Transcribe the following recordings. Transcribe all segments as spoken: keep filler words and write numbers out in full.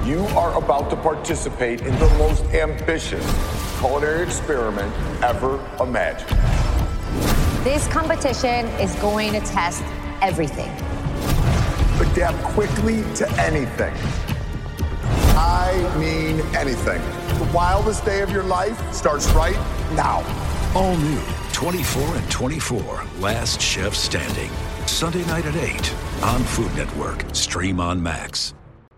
You are about to participate in the most ambitious culinary experiment ever imagined. This competition is going to test everything. Adapt quickly to anything. I mean anything. The wildest day of your life starts right now. All new, twenty-four and twenty-four, Last Chef Standing. Sunday night at eight on Food Network. Stream on Max.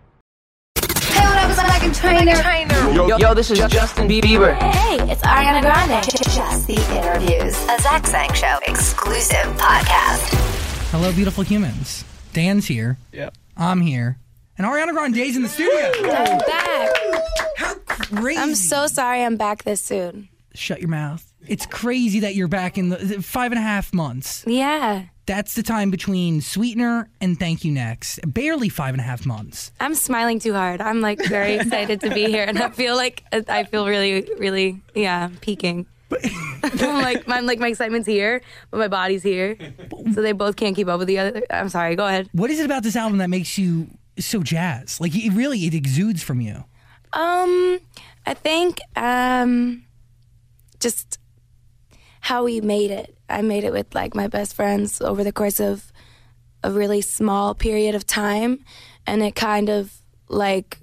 Hey, what up, it's Megan Trainor. Yo, yo, this is Justin Bieber. Hey, it's Ariana Grande. Just the Interviews, a Zach Sang Show exclusive podcast. Hello, beautiful humans. Dan's here. Yep. I'm here. And Ariana Grande's in the studio. I'm back. How crazy. I'm so sorry I'm back this soon. Shut your mouth. It's crazy that you're back in the five and a half months. Yeah. That's the time between Sweetener and Thank You Next. Barely five and a half months. I'm smiling too hard. I'm like very excited to be here, and I feel like I feel really, really, yeah, peaking. I'm like, I'm like my excitement's here, but my body's here, so they both can't keep up with the other. I'm sorry. Go ahead. What is it about this album that makes you so jazzed? Like, it really, it exudes from you. Um, I think um, just how we made it. I made it with like my best friends over the course of a really small period of time, and it kind of like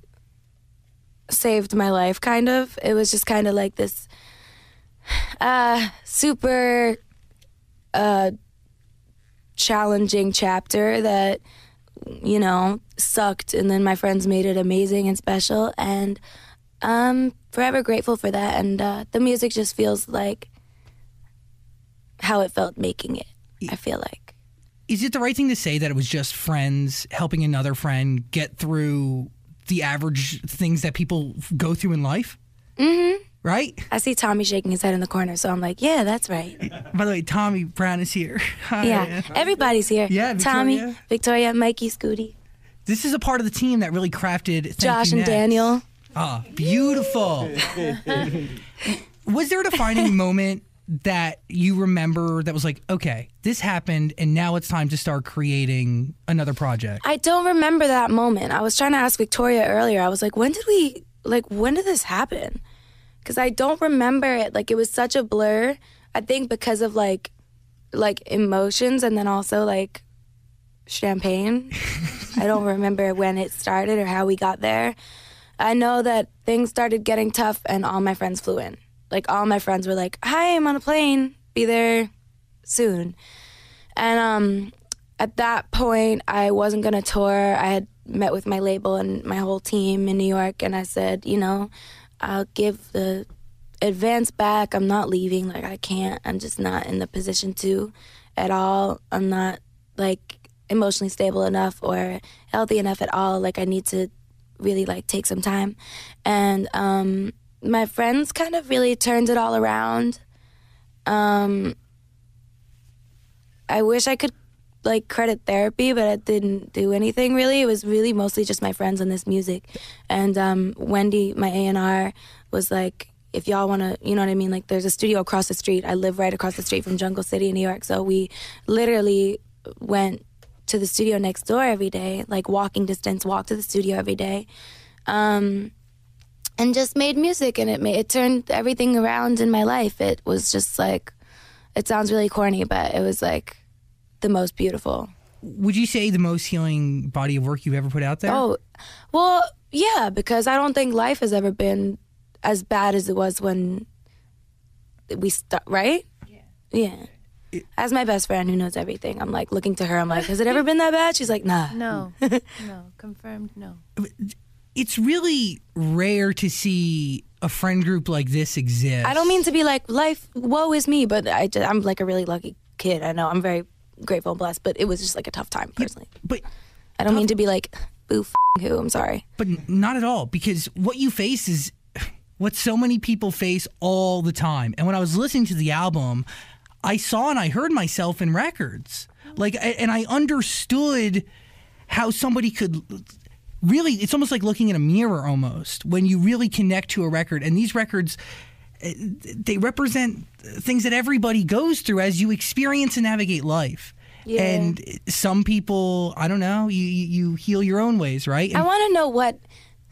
saved my life, kind of. It was just kind of like this uh, super uh, challenging chapter that, you know, sucked, and then my friends made it amazing and special, and I'm forever grateful for that, and uh, the music just feels like how it felt making it, I feel like. Is it the right thing to say that it was just friends helping another friend get through the average things that people go through in life? Mm-hmm. Right? I see Tommy shaking his head in the corner, so I'm like, yeah, that's right. By the way, Tommy Brown is here. Hi. Yeah, everybody's here. Yeah, Victoria. Tommy, Victoria, Mikey, Scooty. This is a part of the team that really crafted Thank Josh You and Next. Daniel. Ah, beautiful. Was there a defining moment that you remember that was like, okay, this happened, and now it's time to start creating another project? I don't remember that moment. I was trying to ask Victoria earlier. I was like, when did we, like, when did this happen? Because I don't remember it. Like, it was such a blur. I think because of, like, like emotions and then also, like, champagne. I don't remember when it started or how we got there. I know that things started getting tough and all my friends flew in. Like, all my friends were like, hi, I'm on a plane. Be there soon. And um, at that point, I wasn't going to tour. I had met with my label and my whole team in New York, and I said, you know, I'll give the advance back. I'm not leaving. Like, I can't. I'm just not in the position to at all. I'm not, like, emotionally stable enough or healthy enough at all. Like, I need to really, like, take some time. And um, my friends kind of really turned it all around. Um, I wish I could, like, credit therapy, but it didn't do anything, really. It was really mostly just my friends and this music. And um, Wendy, my A and R, was like, if y'all want to, you know what I mean? Like, there's a studio across the street. I live right across the street from Jungle City in New York. So we literally went to the studio next door every day, like walking distance, walk to the studio every day, um, and just made music. And it made, it turned everything around in my life. It was just like, it sounds really corny, but it was like the most beautiful. Would you say the most healing body of work you've ever put out there? Oh, well, yeah, because I don't think life has ever been as bad as it was when we start, right? Yeah. Yeah. As my best friend who knows everything, I'm like looking to her. I'm like, has it ever been that bad? She's like, nah. No, no, confirmed, no. It's really rare to see a friend group like this exist. I don't mean to be like, life, woe is me, but I just, I'm like a really lucky kid. I know, I'm very grateful and blessed, but it was just like a tough time personally. Yeah, but I don't tough. mean to be like, boo, f- who, I'm sorry. But not at all, because what you face is what so many people face all the time. And when I was listening to the album, I saw and I heard myself in records. Like, and I understood how somebody could really, it's almost like looking in a mirror almost, when you really connect to a record. And these records, they represent things that everybody goes through as you experience and navigate life. Yeah. And some people, I don't know, you, you heal your own ways, right? And I want to know what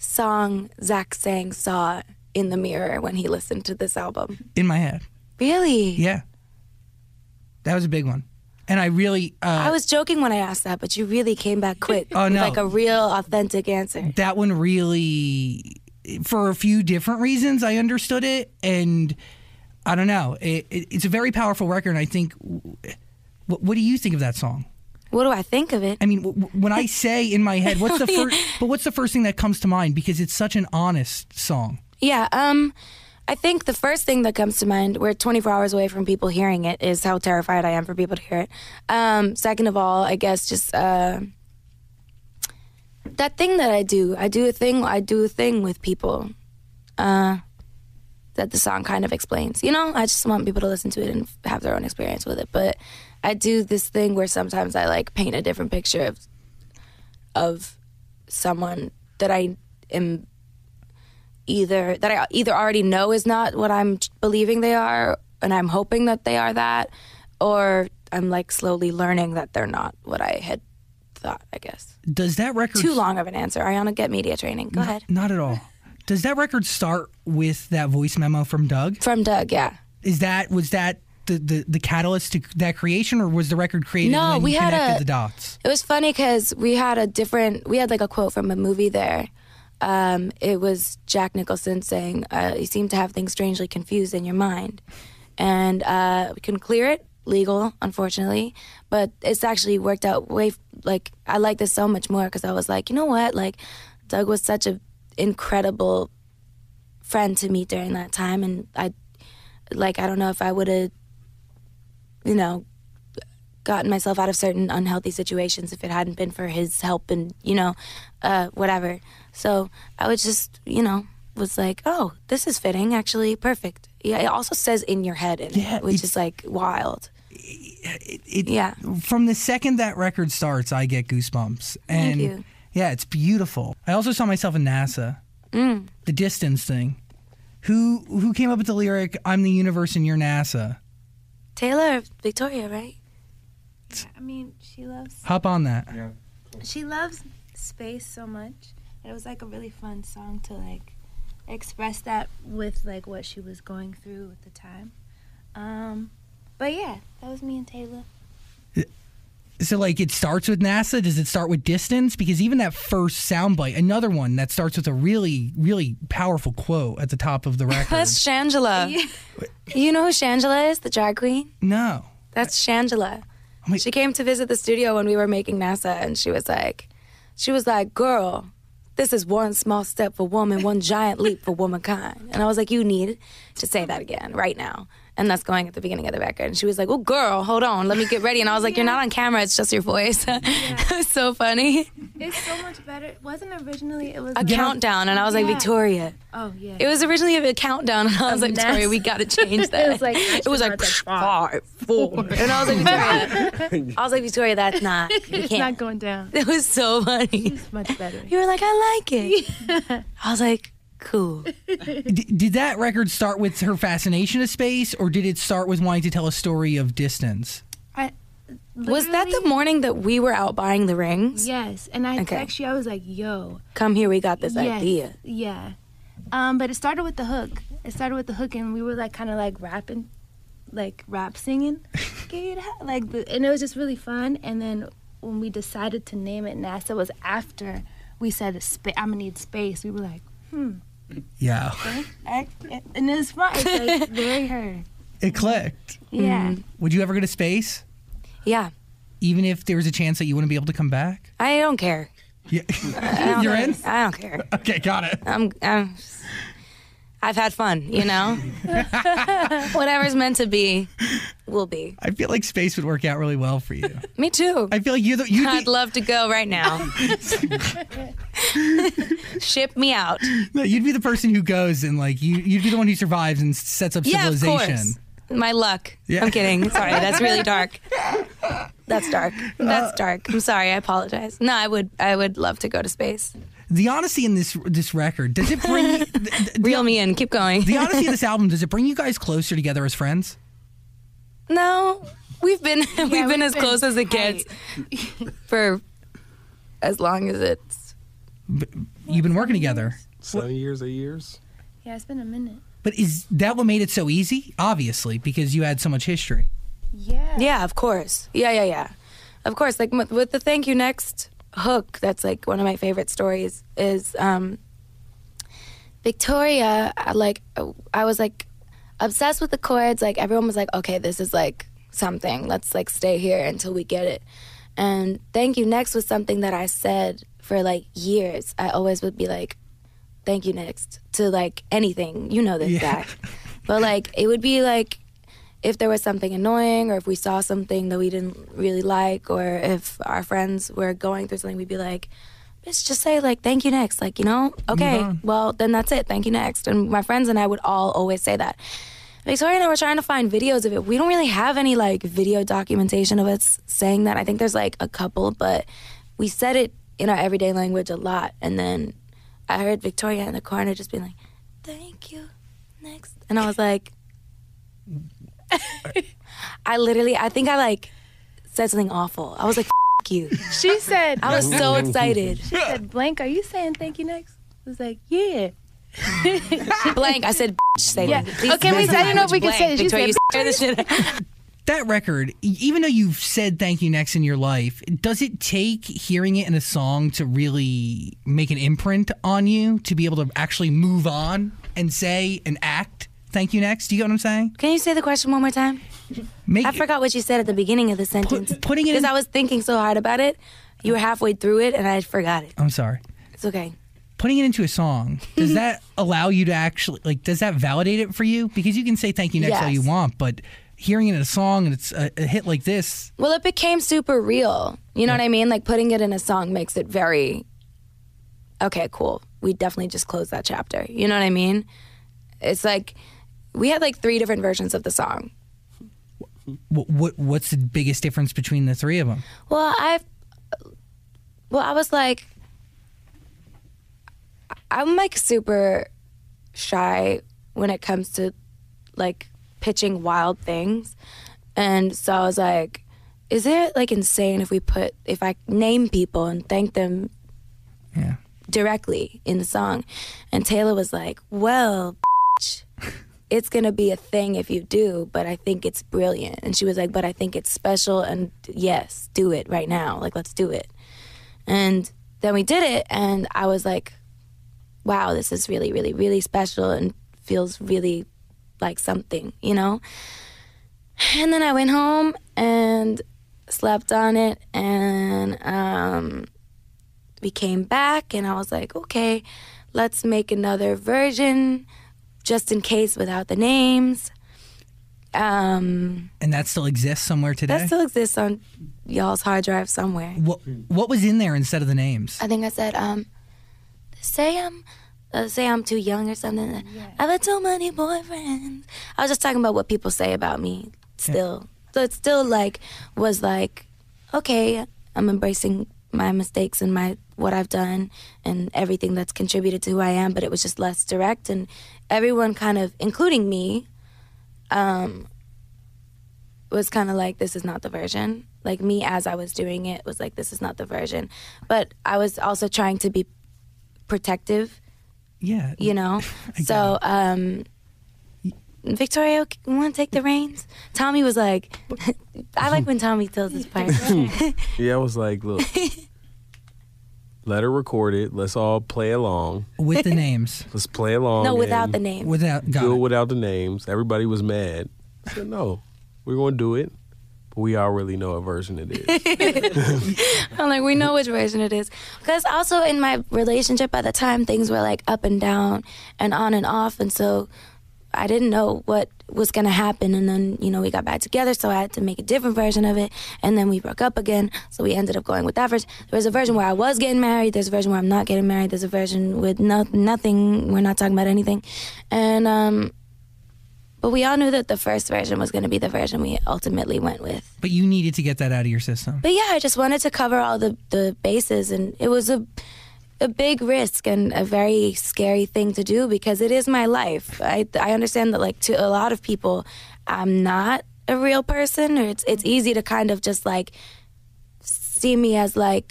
song Zach Sang saw in the mirror when he listened to this album? In my head. Really? Yeah. That was a big one. And I really... Uh, I was joking when I asked that, but you really came back quick. Oh, with no. like a real, authentic answer. That one really... For a few different reasons, I understood it. And I don't know. It, it, it's a very powerful record. And I think... What, what do you think of that song? What do I think of it? I mean, w- when I say in my head, what's the first... But what's the first thing that comes to mind? Because it's such an honest song. Yeah, um... I think the first thing that comes to mind, we're twenty-four hours away from people hearing it, is how terrified I am for people to hear it. Um, second of all, I guess just uh, that thing that I do. I do a thing. I do a thing with people uh, that the song kind of explains. You know, I just want people to listen to it and have their own experience with it. But I do this thing where sometimes I like paint a different picture of of someone that I am. Either that I either already know is not what I'm believing they are, and I'm hoping that they are that, or I'm like slowly learning that they're not what I had thought. I guess. Does that record Too long of an answer? Ariana, get media training. Go N- ahead. Not at all. Does that record start with that voice memo from Doug? From Doug, yeah. Is that was that the the, the catalyst to that creation, or was the record created No, when we you had connected a- the dots? It was funny because we had a different. We had like a quote from a movie there. Um, it was Jack Nicholson saying, uh, "You seem to have things strangely confused in your mind," and uh, we couldn't clear it, legal, unfortunately. But it's actually worked out way. Like I like this so much more because I was like, you know what? Like Doug was such an incredible friend to me during that time, and I, like, I don't know if I would have, you know, gotten myself out of certain unhealthy situations if it hadn't been for his help and, you know, uh, whatever. So I was just, you know, was like, oh, this is fitting, actually, perfect. Yeah, it also says in your head, in Yeah, it, which it's- is like wild. It, it, Yeah. From the second that record starts, I get goosebumps. And you. yeah, it's beautiful. I also saw myself in NASA. Mm. The distance thing. Who who came up with the lyric, I'm the universe and you're NASA? Taylor or Victoria, right? I mean, she loves Hop on that. she loves space so much. It was like a really fun song to like express that with like what she was going through at the time. Um, but yeah, that was me and Taylor. So, like, it starts with NASA? Does it start with distance? Because even that first soundbite, another one that starts with a really, really powerful quote at the top of the record. That's Shangela. You know who Shangela is, the drag queen? No. That's Shangela. Oh my- She came to visit the studio when we were making NASA, and she was like, she was like, girl, this is one small step for woman, one giant leap for womankind. And I was like, you need to say that again right now. And that's going at the beginning of the record. And she was like, oh, girl, hold on, let me get ready. And I was like, you're not on camera, it's just your voice. It was so funny. It's so much better. It wasn't originally. It was A countdown, and I was like, Yeah. Victoria. Oh yeah. It was originally a countdown, and I was Of like, Victoria, NASA. we got to change that. It was like it was like astronauts at five, four, and I was like, Victoria, I was like, Victoria, that's not. You It's can't. not going down. It was so funny. It's much better. You were like, I like it. I was like, cool. D- did that record start with her fascination of space, or did it start with wanting to tell a story of distance? I, Was that the literally- morning that we were out buying the rings? Yes, and I Okay. text you. I was like, "Yo, Come here, we got this yes, idea. yeah." Um, but it started with the hook. It started with the hook, and we were like kind of like rapping, like rap singing, Get out, like, the, and it was just really fun. And then when we decided to name it NASA was after we said, spa- "I'm gonna need space." We were like, "Hmm," Yeah. I- and it was fun. It's like very her. It clicked. Yeah. Would you ever go to space? Yeah, Even if there was a chance that you wouldn't be able to come back? I don't care. Yeah. I don't You're care. in? I don't care. Okay, got it. I'm, I'm I've had fun, you know? Whatever's meant to be, will be. I feel like space would work out really well for you. Me too. I feel like you're the, you'd I'd be, love to go right now. Ship me out. no, you'd be the person who goes and, like, you, you'd be the one who survives and sets up Yeah, of civilization. course. My luck. Yeah. I'm kidding. Sorry, that's really dark. That's dark. That's dark. I'm sorry. I apologize. No, I would. I would love to go to space. The honesty in this this record, does it bring you, the, the, Reel me in. Keep going. the honesty of this album, does it bring you guys closer together as friends? No, we've been we've been we've as been close as it gets for as long as it's B- You've been working together. Seven years, eight years. Yeah, it's been a minute. But is that what made it so easy? Obviously, because you had so much history. Yeah. Yeah, of course. Yeah, yeah, yeah. Of course. Like m- with the Thank You Next hook, that's like one of my favorite stories, is um, Victoria, I, like, I was like obsessed with the chords. Like everyone was like, okay, this is like something. Let's like stay here until we get it. And Thank You Next was something that I said for like years. I always would be like, thank you next to like anything. You know this, Yeah. Zach. But like it would be like if there was something annoying or if we saw something that we didn't really like or if our friends were going through something, we'd be like, bitch, just say like thank you next. Like, you know, okay, well then that's it. Thank you next. And my friends and I would all always say that. Victoria and I were trying to find videos of it. We don't really have any like video documentation of us saying that. I think there's like a couple, but we said it in our everyday language a lot. And then I heard Victoria in the corner just being like, thank you, next. And I was like, I literally, I think I like said something awful. I was like, F you. She said, I was so excited. She said, Blank, are you saying thank you next? I was like, yeah. Blank, I said, say Yeah. that. Please Okay, we use I didn't know if we could blank. say it. She Victoria, said, you say this shit. That record, e- even though you've said thank you next in your life, does it take hearing it in a song to really make an imprint on you to be able to actually move on and say and act thank you next? Do you get what I'm saying? Can you say the question one more time? Make, I forgot what you said at the beginning of the sentence. Put, putting it Because in, I was thinking so hard about it. You were halfway through it and I forgot it. I'm sorry. It's okay. Putting it into a song, does that allow you to actually, like, does that validate it for you? Because you can say thank you next all Yes. you want, but hearing it in a song and it's a, a hit like this. Well, it became super real. You know what I mean? Like putting it in a song makes it very, okay, cool. We definitely just closed that chapter. You know what I mean? It's like, we had like three different versions of the song. What, what What's the biggest difference between the three of them? Well, I, well, I was like, I'm like super shy when it comes to like pitching wild things. And so I was like, is it like insane if we put, if I name people and thank them Yeah. directly in the song? And Taylor was like, well, bitch, it's going to be a thing if you do, but I think it's brilliant. And she was like, but I think it's special and yes, do it right now. Like, let's do it. And then we did it and I was like, wow, this is really, really, really special and feels really like something, you know? And then I went home and slept on it and um, we came back and I was like, okay, let's make another version just in case without the names. Um, And that still exists somewhere today? that still exists on y'all's hard drive somewhere. What, what was in there instead of the names? I think I said, um, say I'm, uh, say I'm too young or something. I've had too many boyfriends. I was just talking about what people say about me still. So it still like was like, okay, I'm embracing my mistakes and my what I've done and everything that's contributed to who I am, but it was just less direct and everyone kind of, including me, um, was kind of like, this is not the version. Like me as I was doing it was like, this is not the version. But I was also trying to be protective, Yeah. you know? I So, um, Victoria, you want to take the reins? Tommy was like, I like when Tommy tells his part. Yeah, I was like, look, let her record it. Let's all play along. With the names. Let's play along. No, without and the name. Without, got Do it it. without the names. Everybody was mad. I said, no, we're going to do it. But we already know what version it is. I'm like, we know which version it is. Because also in my relationship at the time, things were like up and down and on and off. And so I didn't know what was going to happen. And then, you know, we got back together, so I had to make a different version of it. And then we broke up again, so we ended up going with that version. There was a version where I was getting married. There's a version where I'm not getting married. There's a version with no, nothing. We're not talking about anything. And, um, but we all knew that the first version was going to be the version we ultimately went with. But you needed to get that out of your system. But yeah, I just wanted to cover all the, the bases, and it was a a big risk and a very scary thing to do because it is my life. I I understand that, like, to a lot of people, I'm not a real person, or it's it's easy to kind of just like see me as like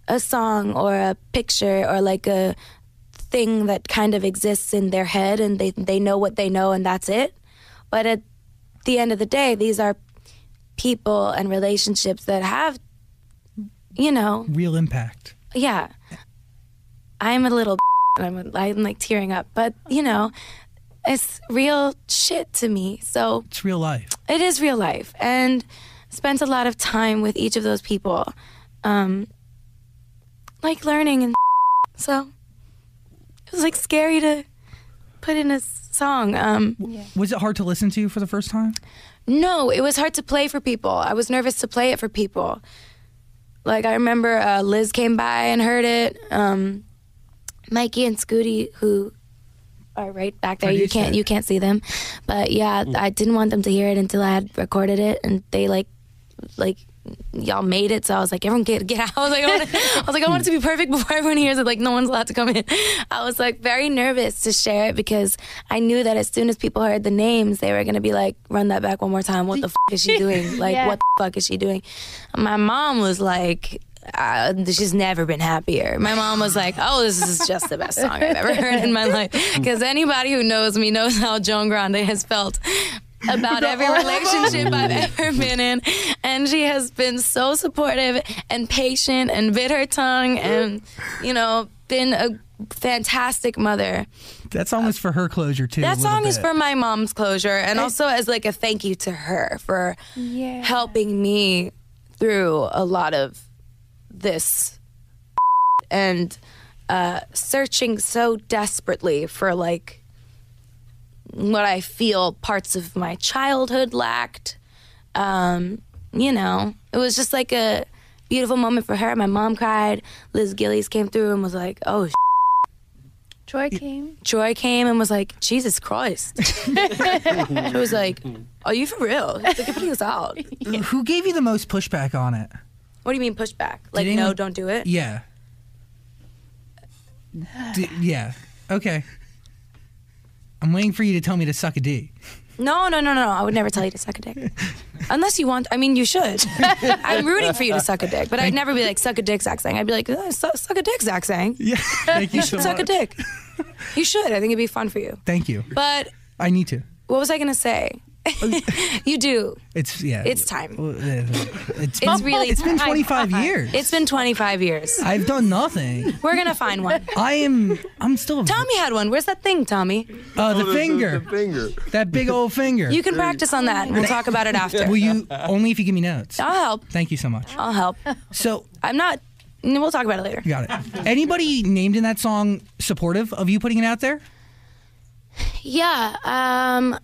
a song or a picture or like a thing that kind of exists in their head and they they know what they know and that's it. But at the end of the day, these are people and relationships that have, you know, real impact. Yeah. I'm a little I'm, I'm like tearing up, but you know, it's real shit to me. So it's real life. It is real life, and spent a lot of time with each of those people, um, like learning and so it was like scary to put in a song. Um, yeah. Was it hard to listen to for the first time? No, it was hard to play for people. I was nervous to play it for people. Like I remember uh, Liz came by and heard it. Um, Mikey and Scooty, who are right back there, you can't you can't see them, but yeah, I didn't want them to hear it until I had recorded it, and they like like y'all made it, so I was like, everyone get get out. I was like, I, want it, I was like, I want it to be perfect before everyone hears it. Like no one's allowed to come in. I was like very nervous to share it because I knew that as soon as people heard the names, they were gonna be like, run that back one more time. What the f- is she doing? Like yeah. What the fuck is she doing? My mom was like, Uh, she's never been happier. My mom was like, oh, this is just the best song I've ever heard in my life. Because anybody who knows me knows how Joan Grande has felt about every relationship I've ever been in. And she has been so supportive and patient and bit her tongue and, you know, been a fantastic mother. That song was for her closure, too. That song bit. is for my mom's closure. And also as like a thank you to her for yeah. helping me through a lot of this and uh, searching so desperately for like what I feel parts of my childhood lacked. Um, you know, it was just like a beautiful moment for her. My mom cried. Liz Gillies came through and was like, oh, Troy came. Troy came and was like, Jesus Christ. She was like, are you for real? Like, you're putting us out. Who gave you the most pushback on it? What do you mean pushback? Like, Did no, anyone... don't do it? Yeah. D- yeah. Okay. I'm waiting for you to tell me to suck a D. No, no, no, no. I would never tell you to suck a dick. Unless you want. I mean, you should. I'm rooting for you to suck a dick, but I'd never be like, suck a dick, Zach Sang. I'd be like, oh, suck, suck a dick, Zach Sang. Yeah. Thank you, you so should suck much. a dick. You should. I think it'd be fun for you. Thank you. But I need to. What was I going to say? You do. It's yeah. It's time. It's, it's really. It's been twenty-five years. It's been twenty-five years. I've done nothing. We're gonna find one. I am. I'm still. A, Tommy had one. Where's that thing, Tommy? Uh, the oh, finger. The, the finger. That big old finger. You can practice on that. We'll talk about it after. Will you? Only if you give me notes. I'll help. Thank you so much. I'll help. So I'm not. We'll talk about it later. Got it. Anybody named in that song supportive of you putting it out there? Yeah. Um,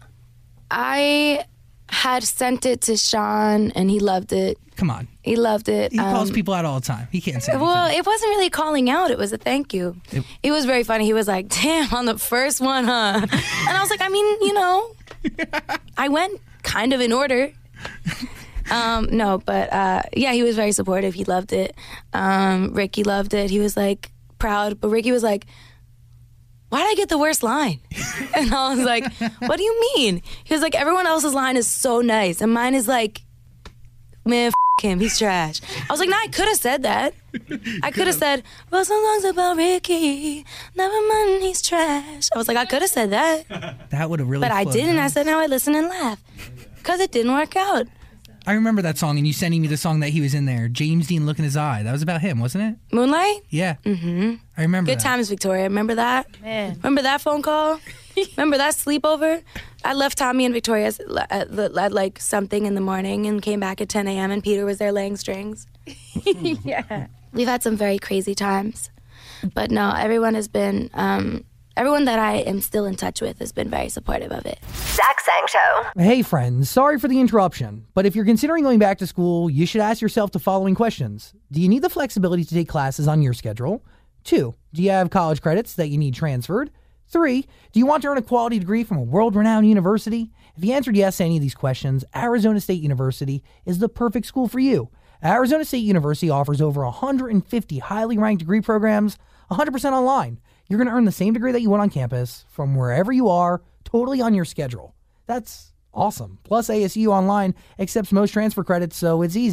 I had sent it to Sean, and he loved it. Come on. He loved it. He um, calls people out all the time. He can't say anything. Well, it wasn't really calling out. It was a thank you. It, it was very funny. He was like, damn, on the first one, huh? And I was like, I mean, you know, I went kind of in order. Um, no, but uh, yeah, he was very supportive. He loved it. Um, Ricky loved it. He was like proud. But Ricky was like, why did I get the worst line? And I was like, what do you mean? He was like, everyone else's line is so nice. And mine is like, man, f*** him, he's trash. I was like, no, I could have said that. I could have said, well, some songs about Ricky, never mind, he's trash. I was like, I could have said that. That would have really But I didn't. I said, now I listen and laugh. Because it didn't work out. I remember that song, and you sending me the song that he was in there. James Dean, Look in His Eye. That was about him, wasn't it? Moonlight? Yeah. Mm-hmm. I remember Good that. times, Victoria. Remember that? Man. Remember that phone call? Remember that sleepover? I left Tommy and Victoria's at, at, at like something in the morning and came back at ten a.m. and Peter was there laying strings. Yeah. We've had some very crazy times. But no, everyone has been... Um, Everyone that I am still in touch with has been very supportive of it. Zach Sang Show. Hey friends, sorry for the interruption, but if you're considering going back to school, you should ask yourself the following questions. Do you need the flexibility to take classes on your schedule? Two, do you have college credits that you need transferred? Three, do you want to earn a quality degree from a world-renowned university? If you answered yes to any of these questions, Arizona State University is the perfect school for you. Arizona State University offers over one hundred fifty highly ranked degree programs, one hundred percent online. You're going to earn the same degree that you want on campus from wherever you are, totally on your schedule. That's awesome. Plus, A S U Online accepts most transfer credits, so it's easy.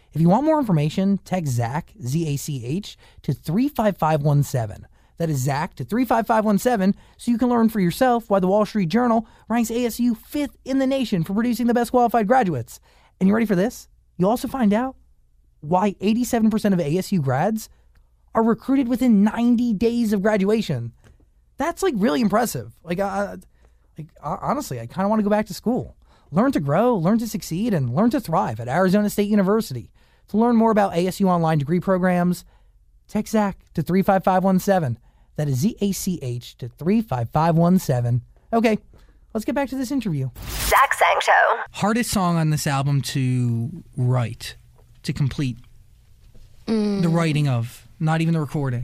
If you want more information, text Zach, Z A C H, to three five five one seven. That is Zach to three five five one seven, so you can learn for yourself why the Wall Street Journal ranks A S U fifth in the nation for producing the best qualified graduates. And you ready for this? You'll also find out why eighty-seven percent of A S U grads are recruited within ninety days of graduation. That's like really impressive. Like, uh, like uh, honestly, I kind of want to go back to school. Learn to grow, learn to succeed, and learn to thrive at Arizona State University. To learn more about A S U online degree programs, text Zach to three five five one seven. That is Z A C H to three five five one seven. Okay, let's get back to this interview. Zach Sang Show. Hardest song on this album to write, to complete Mm. the writing of, not even the recording.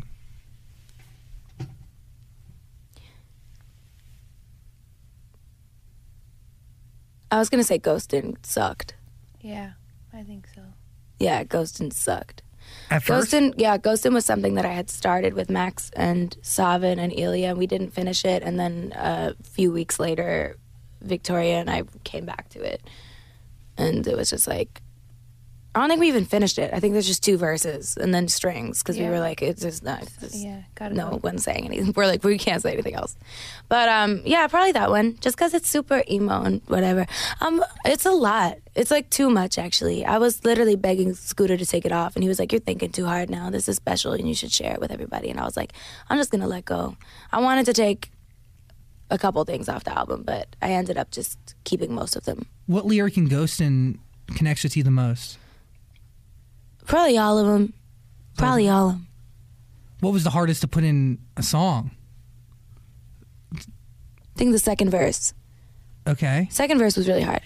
I was gonna say Ghostin' sucked. Yeah, I think so. Yeah, Ghostin' sucked. At first? Ghostin', yeah, Ghostin' was something that I had started with Max and Savin and Ilya, and we didn't finish it. And then uh, a few weeks later, Victoria and I came back to it, and it was just like, I don't think we even finished it. I think there's just two verses and then strings because Yeah. we were like, it's just not. It's just, Yeah, gotta no go. one's saying anything. We're like, we can't say anything else. But um, yeah, probably that one, just because it's super emo and whatever. Um, it's a lot. It's like too much actually. I was literally begging Scooter to take it off, and he was like, "You're thinking too hard now. This is special, and you should share it with everybody." And I was like, "I'm just gonna let go." I wanted to take a couple things off the album, but I ended up just keeping most of them. What lyric in Ghostin' connects with you the most? Probably all of them. Probably all of them. What was the hardest to put in a song? I think the second verse. Okay. Second verse was really hard.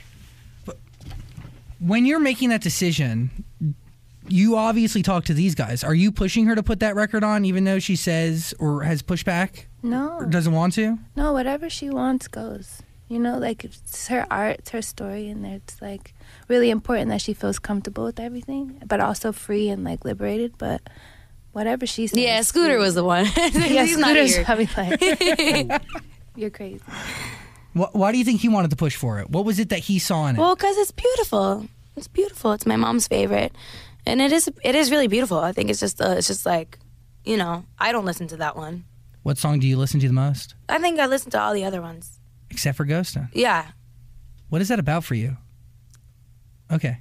When you're making that decision, you obviously talk to these guys. Are you pushing her to put that record on even though she says or has pushback? No. Or doesn't want to? No, whatever she wants goes. You know, like it's her art, it's her story, and it's like really important that she feels comfortable with everything, but also free and like liberated. But whatever she says. Yeah, Scooter was the one. Yeah, He's not Scooter's here. probably like, you're crazy. Wh- Why do you think he wanted to push for it? What was it that he saw in it? Well, because it's beautiful. It's beautiful. It's my mom's favorite, and it is. It is really beautiful. I think it's just. Uh, it's just like, you know, I don't listen to that one. What song do you listen to the most? I think I listen to all the other ones. Except for Ghostin'. Yeah. What is that about for you? Okay.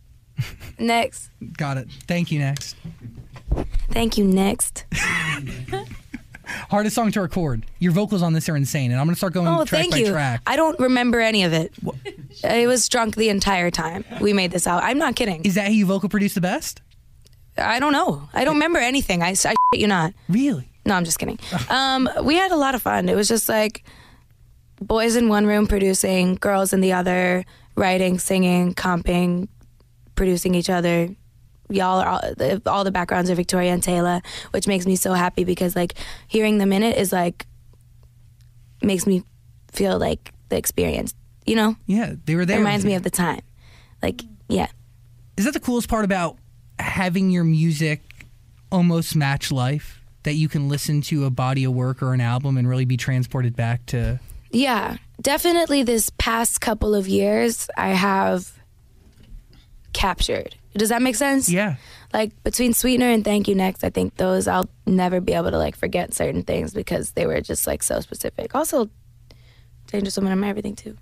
Next. Got it. Thank you, next. Thank you. Next. Hardest song to record. Your vocals on this are insane, and I'm going to start going Oh, track thank by you. track. I don't remember any of it. I was drunk the entire time we made this out. I'm not kidding. Is that how you vocal produce the best? I don't know. I don't remember anything. I, I shit you not. Really? No, I'm just kidding. Um, we had a lot of fun. It was just like boys in one room producing, girls in the other, writing, singing, comping, producing each other. Y'all are all the, all the backgrounds are Victoria and Taylor, which makes me so happy because like hearing them in it is like makes me feel like the experience, you know? Yeah, they were there. It reminds with me you. of the time. Like, yeah. Is that the coolest part about having your music almost match life? That you can listen to a body of work or an album and really be transported back to... Yeah, definitely this past couple of years I have captured. Does that make sense? Yeah. Like between Sweetener and Thank You Next, I think those I'll never be able to like forget certain things because they were just like so specific. Also, Dangerous Woman and My Everything too.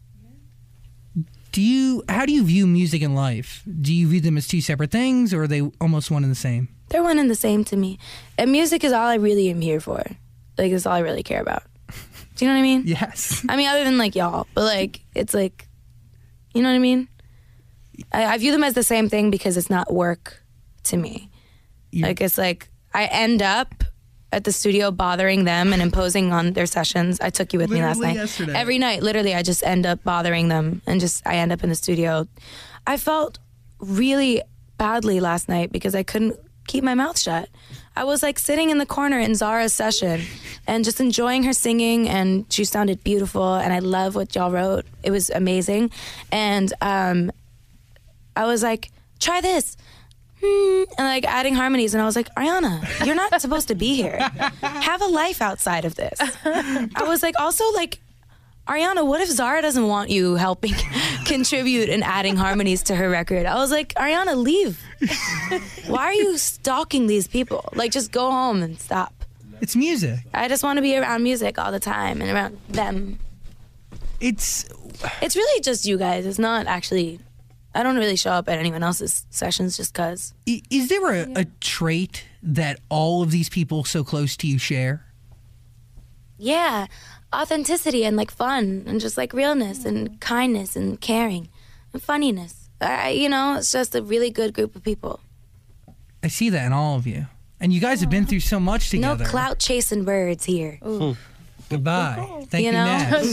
Do you? How do you view music and life? Do you view them as two separate things, or are they almost one and the same? They're one and the same to me. And music is all I really am here for. Like, it's all I really care about. Do you know what I mean? Yes. I mean, other than, like, y'all. But, like, it's like, you know what I mean? I, I view them as the same thing because it's not work to me. You- Like, it's like, I end up at the studio bothering them and imposing on their sessions. I took you with me last Literally night. yesterday. Every night, literally, I just end up bothering them and just, I end up in the studio. I felt really badly last night because I couldn't keep my mouth shut. I was like sitting in the corner in Zara's session and just enjoying her singing, and she sounded beautiful, and I love what y'all wrote. It was amazing. And um, I was like, try this. Hmm, and like adding harmonies, and I was like, Ariana, you're not supposed to be here. Have a life outside of this. I was like, also like, Ariana, what if Zara doesn't want you helping contribute in adding harmonies to her record. I was like, Ariana, leave. Why are you stalking these people? Like, just go home and stop. It's music. I just want to be around music all the time and around them. It's it's really just you guys. It's not actually. I don't really show up at anyone else's sessions just cause. Is there a, a trait that all of these people so close to you share? Yeah, authenticity and like fun and just like realness and kindness and caring and funniness. I, you know, it's just a really good group of people. I see that in all of you. And you guys have been through so much together. No clout chasing birds here. Hmm. Goodbye. Thank you, you know?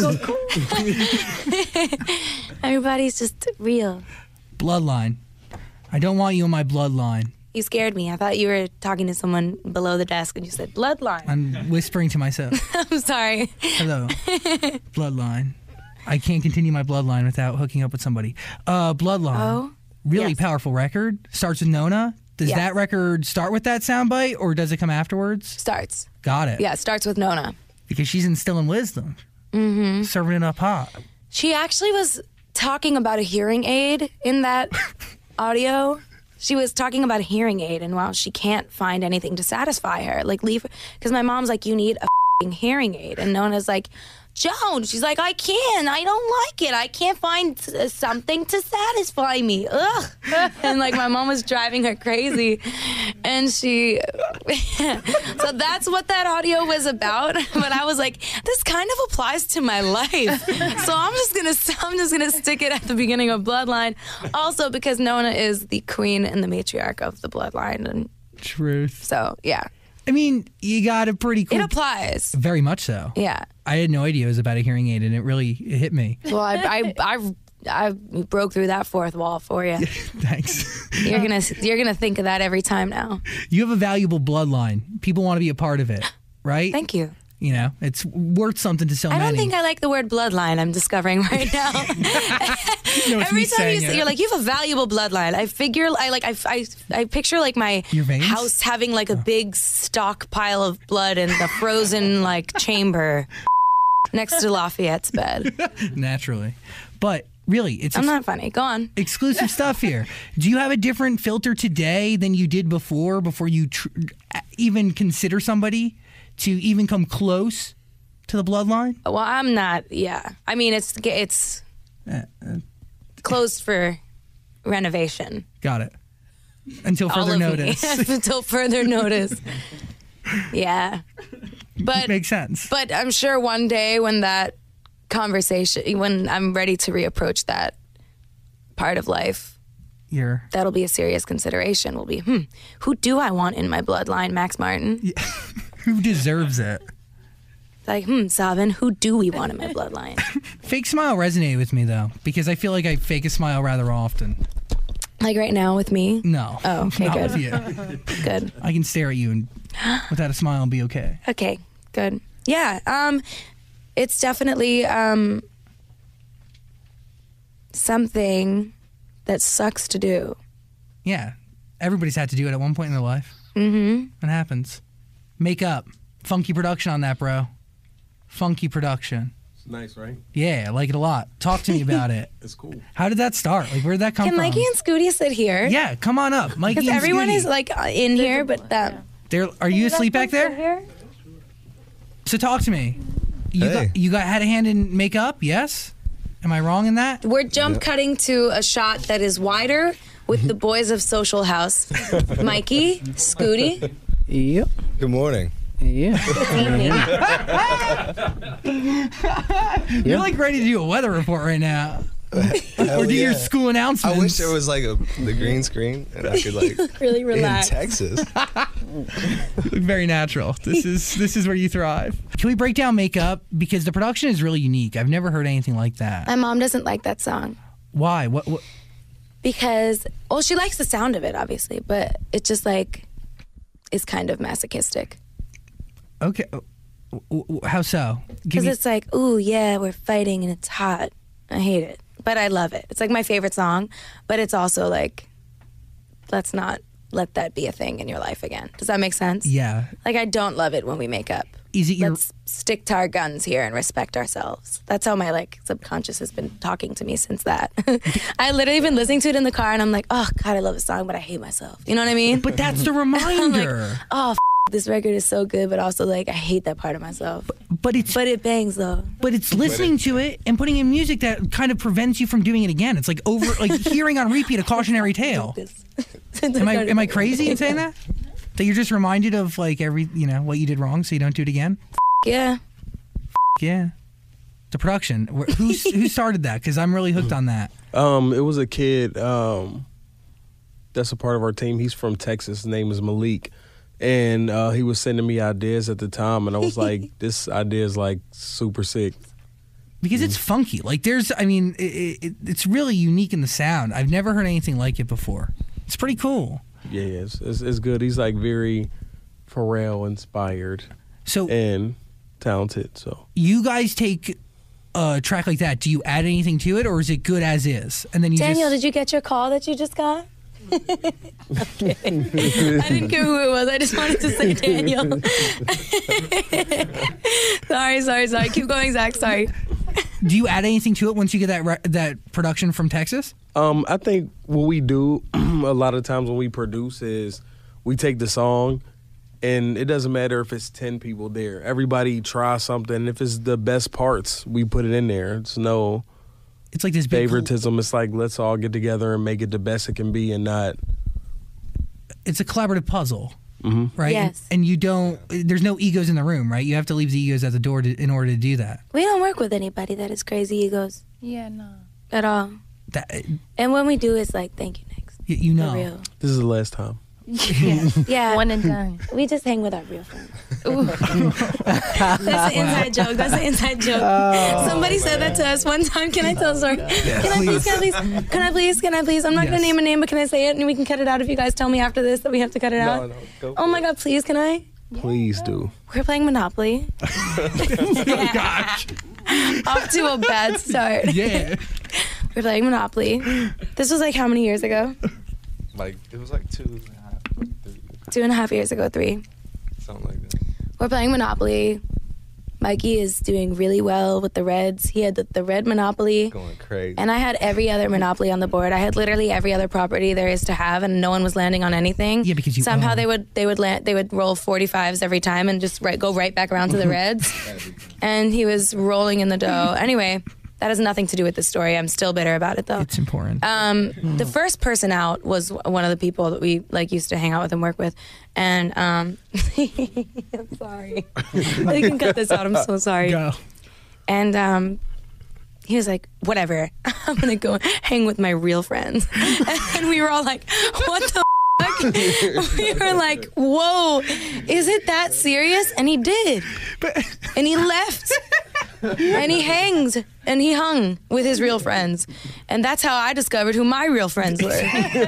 Naz. Everybody's just real. Bloodline. I don't want you in my bloodline. You scared me. I thought you were talking to someone below the desk and you said bloodline. I'm whispering to myself. I'm sorry. Hello. Bloodline. I can't continue my bloodline without hooking up with somebody. Uh, Bloodline. Oh? Really Yes. powerful record. Starts with Nona. Does Yeah. that record start with that soundbite or does it come afterwards? Starts. Got it. Yeah, it starts with Nona. Because she's instilling wisdom. Mm-hmm. Serving it up hot. She actually was talking about a hearing aid in that audio. She was talking about a hearing aid and wow, she can't find anything to satisfy her. Like, leave, because my mom's like, you need a f***ing hearing aid. And Nona's like, Joan, she's like, I can. I don't like it. I can't find uh, something to satisfy me. Ugh. And like my mom was driving her crazy. And she, so that's what that audio was about. But I was like, this kind of applies to my life. So I'm just gonna, I'm just gonna stick it at the beginning of Bloodline. Also because Nona is the queen and the matriarch of the Bloodline. And Truth. so, yeah. I mean, you got a pretty cool. It applies. Very much so. Yeah. I had no idea it was about a hearing aid, and it really it hit me. Well, I, I, I, I broke through that fourth wall for you. Thanks. You're gonna, you're gonna think of that every time now. You have a valuable bloodline. People want to be a part of it, right? Thank you. You know, it's worth something to so I many. don't think I like the word bloodline. I'm discovering right now. No, it's Every me time you saying say, it. you're like, you have a valuable bloodline. I figure, I like, I, I, I picture like my Your veins? house having like a big stockpile of blood in the frozen like chamber next to Lafayette's bed. Naturally, but really, it's I'm ex- not funny. Go on. exclusive stuff here. Do you have a different filter today than you did before? Before you tr- even consider somebody to even come close to the bloodline? Well, I'm not. Yeah, I mean, it's it's Uh, uh, closed for renovation. got it. Until All further of me. notice. Until further notice. Yeah, but Makes sense. But I'm sure one day when that conversation, when I'm ready to reapproach that part of life, You're that'll be a serious consideration. Will be, hmm, who do I want in my bloodline? Max Martin. who deserves it? Like, hmm, Savin, who do we want in my bloodline? Fake smile resonated with me though, because I feel like I fake a smile rather often. Like right now with me? No. Oh, okay, not good. with you. Good. I can stare at you and without a smile and be okay. Okay, good. Yeah, um, it's definitely um, something that sucks to do. Yeah. Everybody's had to do it at one point in their life. Mm-hmm. It happens. Makeup. Funky production on that, bro. Funky production. It's nice, right? Yeah, I like it a lot. Talk to me about it. It's cool. How did that start? Like, where did that come Can from? Mikey and Scooty sit here? Yeah, come on up. Mikey Because and everyone Scooty. is like uh, in here, but that. They're, are you asleep back there? So talk to me. You Hey. got you got had a hand in makeup, yes? Am I wrong in that? We're jump cutting to a shot that is wider with the boys of Social House. Mikey, Scooty. Yep. Good morning. Yeah. You're like ready to do a weather report right now. Hell or do your yeah. school announcements. I wish there was like a the green screen and I could like really in Texas. Look very natural. This is this is where you thrive. Can we break down makeup? Because the production is really unique. I've never heard anything like that. My mom doesn't like that song Why? What, what? because, well, she likes the sound of it, obviously, but it just like is kind of masochistic. Okay. W- w- How so? Give Because me- it's like, ooh, yeah, we're fighting and it's hot. I hate it, but I love it. It's like my favorite song, but it's also like, let's not let that be a thing in your life again. Does that make sense? Yeah. Like, I don't love it when we make up. Is it your... Let's stick to our guns here and respect ourselves. That's how my, like, subconscious has been talking to me since that. I literally been listening to it in the car, and I'm like, oh, God, I love this song, but I hate myself. You know what I mean? But that's the reminder. Like, oh, f- this record is so good, but also, like, I hate that part of myself. But, but it's... But it bangs, though. But it's listening to it and putting in music that kind of prevents you from doing it again. It's like over, like hearing on repeat a cautionary tale. Am I am I crazy in saying that? That you're just reminded of like every, you know, what you did wrong so you don't do it again? Yeah. Yeah. The production. Who who started that? Because I'm really hooked on that. Um, it was a kid um, that's a part of our team. He's from Texas. His name is Malik. And uh, he was sending me ideas at the time, and I was like, this idea is like super sick. Because it's funky. Like there's, I mean, it, it, it's really unique in the sound. I've never heard anything like it before. It's pretty cool. Yeah, yeah, it's, it's, it's good. He's like very Pharrell inspired, so and talented. So you guys take a track like that. Do you add anything to it, or is it good as is? And then you Daniel, just... did you get your call that you just got? I'm kidding. I didn't care who it was. I just wanted to say Daniel. sorry, sorry, sorry. Keep going, Zach. Sorry. Do you add anything to it once you get that re- that production from Texas? Um, I think what we do a lot of times when we produce is we take the song, and it doesn't matter if it's ten people there. Everybody tries something. If it's the best parts, we put it in there. It's no... It's like this big favoritism. Col- it's like, let's all get together and make it the best it can be and not... It's a collaborative puzzle, mm-hmm. right? Yes. And, and you don't... There's no egos in the room, right? You have to leave the egos at the door to, in order to do that. We don't work with anybody that has crazy egos. Yeah, no. At all. That, and when we do, it's like, thank you, next. You, you know. For real. This is the last time. Yeah. yeah. One and done. We just hang with our real friends. That's an inside joke. That's an inside joke. Oh, Somebody said that to us one time. Can I tell a story? Yeah, can I please, can I please, can I please, can I please? I'm not yes. going to name a name, but can I say it? And we can cut it out if you guys tell me after this that we have to cut it out. No, no, go oh my God, please, can I? Please do. We're playing Monopoly. Oh, gosh. Off to a bad start. Yeah. We're playing Monopoly. This was like how many years ago? Like, it was like two and a half. Three. Two and a half years ago, three. Something like that. We're playing Monopoly. Mikey is doing really well with the reds. He had the, the red Monopoly. Going crazy. And I had every other Monopoly on the board. I had literally every other property there is to have, and no one was landing on anything. Yeah, because you somehow own. they would they would land they would roll forty-fives every time and just right, go right back around to the reds. And he was rolling in the dough. Anyway, that has nothing to do with the story. I'm still bitter about it though. It's important. Um, the first person out was one of the people that we like used to hang out with and work with, and um, I'm sorry. You can cut this out. I'm so sorry. Go. And um, he was like, "Whatever, I'm gonna go hang with my real friends." And we were all like, "What the?" Fuck? We were like, "Whoa, is it that serious?" And he did, and he left. And he hanged and he hung with his real friends. And that's how I discovered who my real friends were.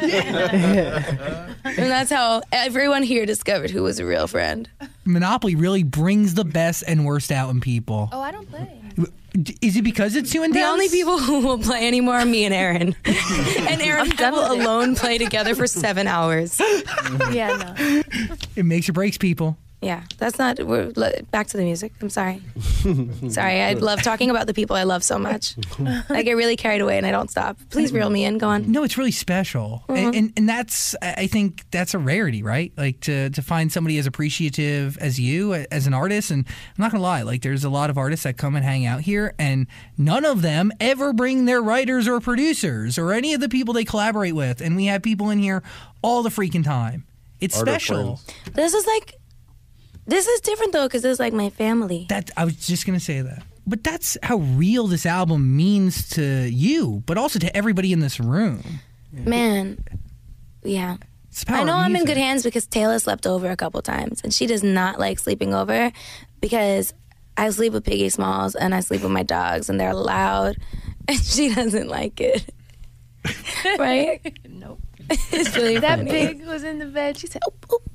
And that's how everyone here discovered who was a real friend. Monopoly really brings the best and worst out in people. Oh, I don't play. Is it because it's too intense? The only people who will play anymore are me and Aaron. And Aaron and I will alone play together for seven hours. Yeah, no. It makes or breaks people. Yeah, that's not. We're back to the music. I'm sorry. Sorry, I love talking about the people I love so much. I get really carried away and I don't stop. Please reel me in. Go on. No, it's really special, mm-hmm. and, and and that's I think that's a rarity, right? Like to to find somebody as appreciative as you as an artist. And I'm not gonna lie, like there's a lot of artists that come and hang out here, and none of them ever bring their writers or producers or any of the people they collaborate with, and we have people in here all the freaking time. It's Art special. This is like. This is different though, because it's like my family. That I was just gonna say that, but that's how real this album means to you, but also to everybody in this room. Man, yeah. I know I'm in good hands because Taylor slept over a couple times, and she does not like sleeping over because I sleep with Piggy Smalls and I sleep with my dogs, and they're loud, and she doesn't like it. Right? Nope. It's really that funny. pig was in the bed. She said, "Oh, oh."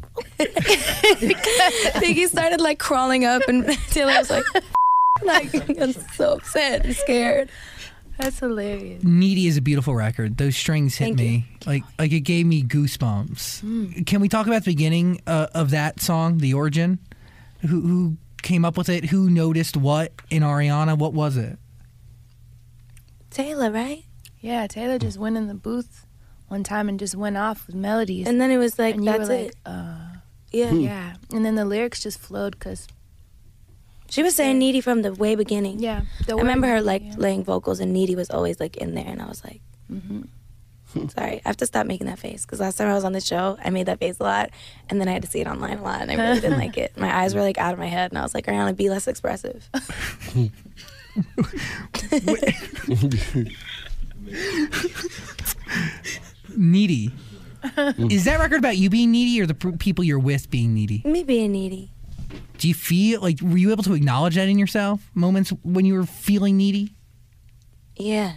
Piggy started like crawling up, and Taylor was like, like I'm so upset and scared. That's hilarious. Needy is a beautiful record. Those strings hit Thank me. Like like it gave me goosebumps. Mm. Can we talk about the beginning uh, of that song, the origin? Who, who came up with it? Who noticed what in Ariana? What was it? Taylor, right? Yeah, Taylor just went in the booth one time and just went off with melodies. And then it was like, and you that's were like, it. uh, Yeah. yeah. And then the lyrics just flowed because She was saying Needy from the way beginning. Yeah. I remember her like laying vocals and Needy was always like in there and I was like, mm-hmm. sorry, I have to stop making that face because last time I was on the show, I made that face a lot and then I had to see it online a lot and I really didn't like it. My eyes were like out of my head and I was like, Ariana, be less expressive. Needy. Is that record about you being needy or the pr- people you're with being needy? Me being needy. Do you feel like, were you able to acknowledge that in yourself? Moments when you were feeling needy? Yeah.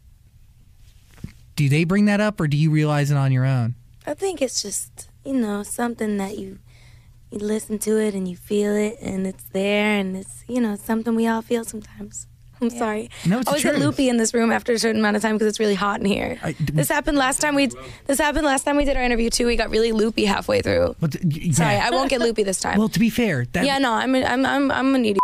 Do they bring that up or do you realize it on your own? I think it's just, you know, something that you you listen to it and you feel it and it's there and it's, you know, something we all feel sometimes. I'm sorry. No, it's I the always get truth. loopy in this room after a certain amount of time because it's really hot in here. I- this happened last time we this happened last time we did our interview too. We got really loopy halfway through. But, y- Sorry, yeah. I won't get loopy this time. Well, to be fair, that, yeah, no, I'm a, I'm I'm I'm a needy.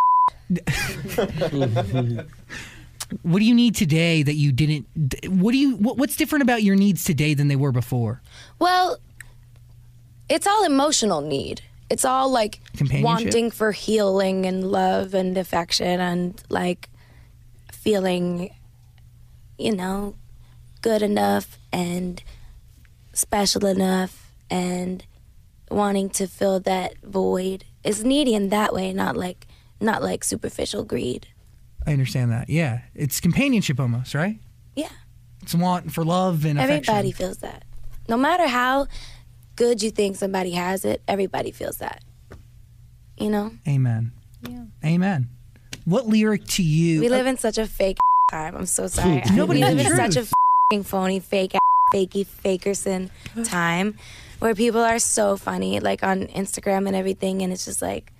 what do you need today that you didn't? d- What do you? What, what's different about your needs today than they were before? Well, it's all emotional need. It's all like Companionship? wanting for healing and love and affection and like feeling, you know, good enough and special enough and wanting to fill that void. It's needy in that way, not like not like superficial greed. I understand that. Yeah, it's companionship almost, right? Yeah. It's want for love and affection. Everybody feels that. No matter how good you think somebody has it, everybody feels that. You know? Amen. Yeah. Amen. What lyric to you? We live in such a fake time. I'm so sorry. Nobody we live in knows the such a truth. f***ing phony, fake, fakey, fakerson time where people are so funny, like on Instagram and everything, and it's just like,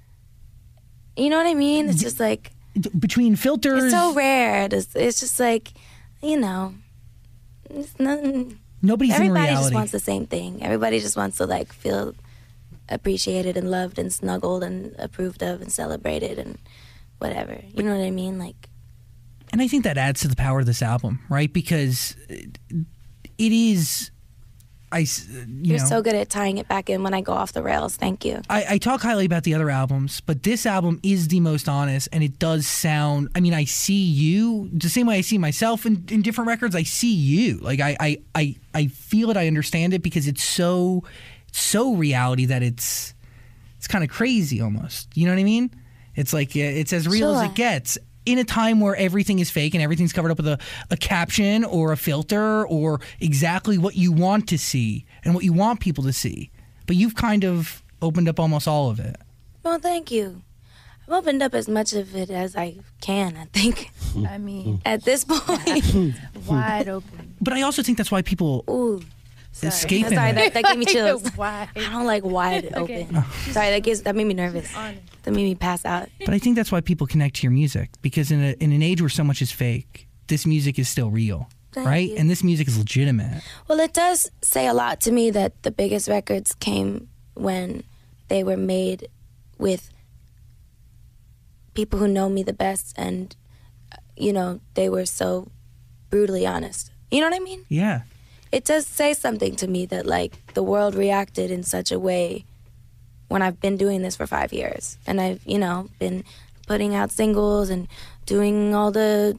you know what I mean? It's just like, between filters. it's so rare. It's, it's just like, you know, it's nothing. Nobody's in Everybody reality. just wants the same thing. Everybody just wants to like feel appreciated and loved and snuggled and approved of and celebrated and whatever. You know what I mean? Like, And I think that adds to the power of this album, right? Because it it is, I, s- you you're know, so good at tying it back in when I go off the rails. Thank you. I, I talk highly about the other albums, but this album is the most honest, and it does sound. I mean, I see you the same way I see myself in, in different records. I see you, like I, I, I, I feel it. I understand it because it's so, so reality that it's, it's kind of crazy almost. You know what I mean? It's like yeah, it's as real as Sure. it gets. In a time where everything is fake and everything's covered up with a, a caption or a filter or exactly what you want to see and what you want people to see. But you've kind of opened up almost all of it. Well, thank you. I've opened up as much of it as I can, I think. I mean, At this point. wide open. But I also think that's why people Ooh. escape in Sorry, it. that, that gave me chills. Wide. I don't like wide Okay. open. Sorry, that gives that made me nervous. That made me pass out. But I think that's why people connect to your music because in, a, in an age where so much is fake, this music is still real, Thank right? you. And this music is legitimate. Well, it does say a lot to me that the biggest records came when they were made with people who know me the best and, you know, they were so brutally honest. You know what I mean? Yeah. It does say something to me that, like, the world reacted in such a way when I've been doing this for five years. And I've, you know, been putting out singles and doing all the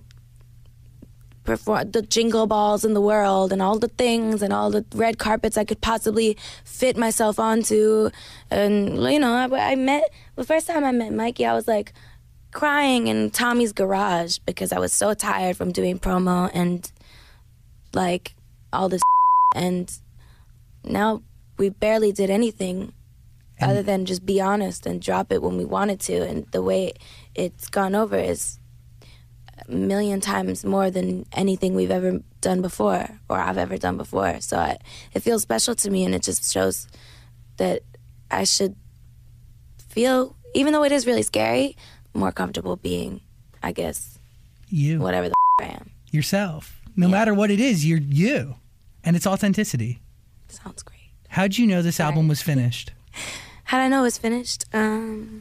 perform the jingle balls in the world and all the things and all the red carpets I could possibly fit myself onto. And, you know, I, I met, the first time I met Mikey, I was, like, crying in Tommy's garage because I was so tired from doing promo and, like, all this and now we barely did anything And- other than just be honest and drop it when we wanted to, and the way it's gone over is a million times more than anything we've ever done before or I've ever done before. So I, it feels special to me, and it just shows that I should feel, even though it is really scary, more comfortable being, I guess, You. whatever the I am. yourself. No matter what it is, you're you. And it's authenticity. Sounds great. How'd you know this album was finished? How'd I know it was finished? Um,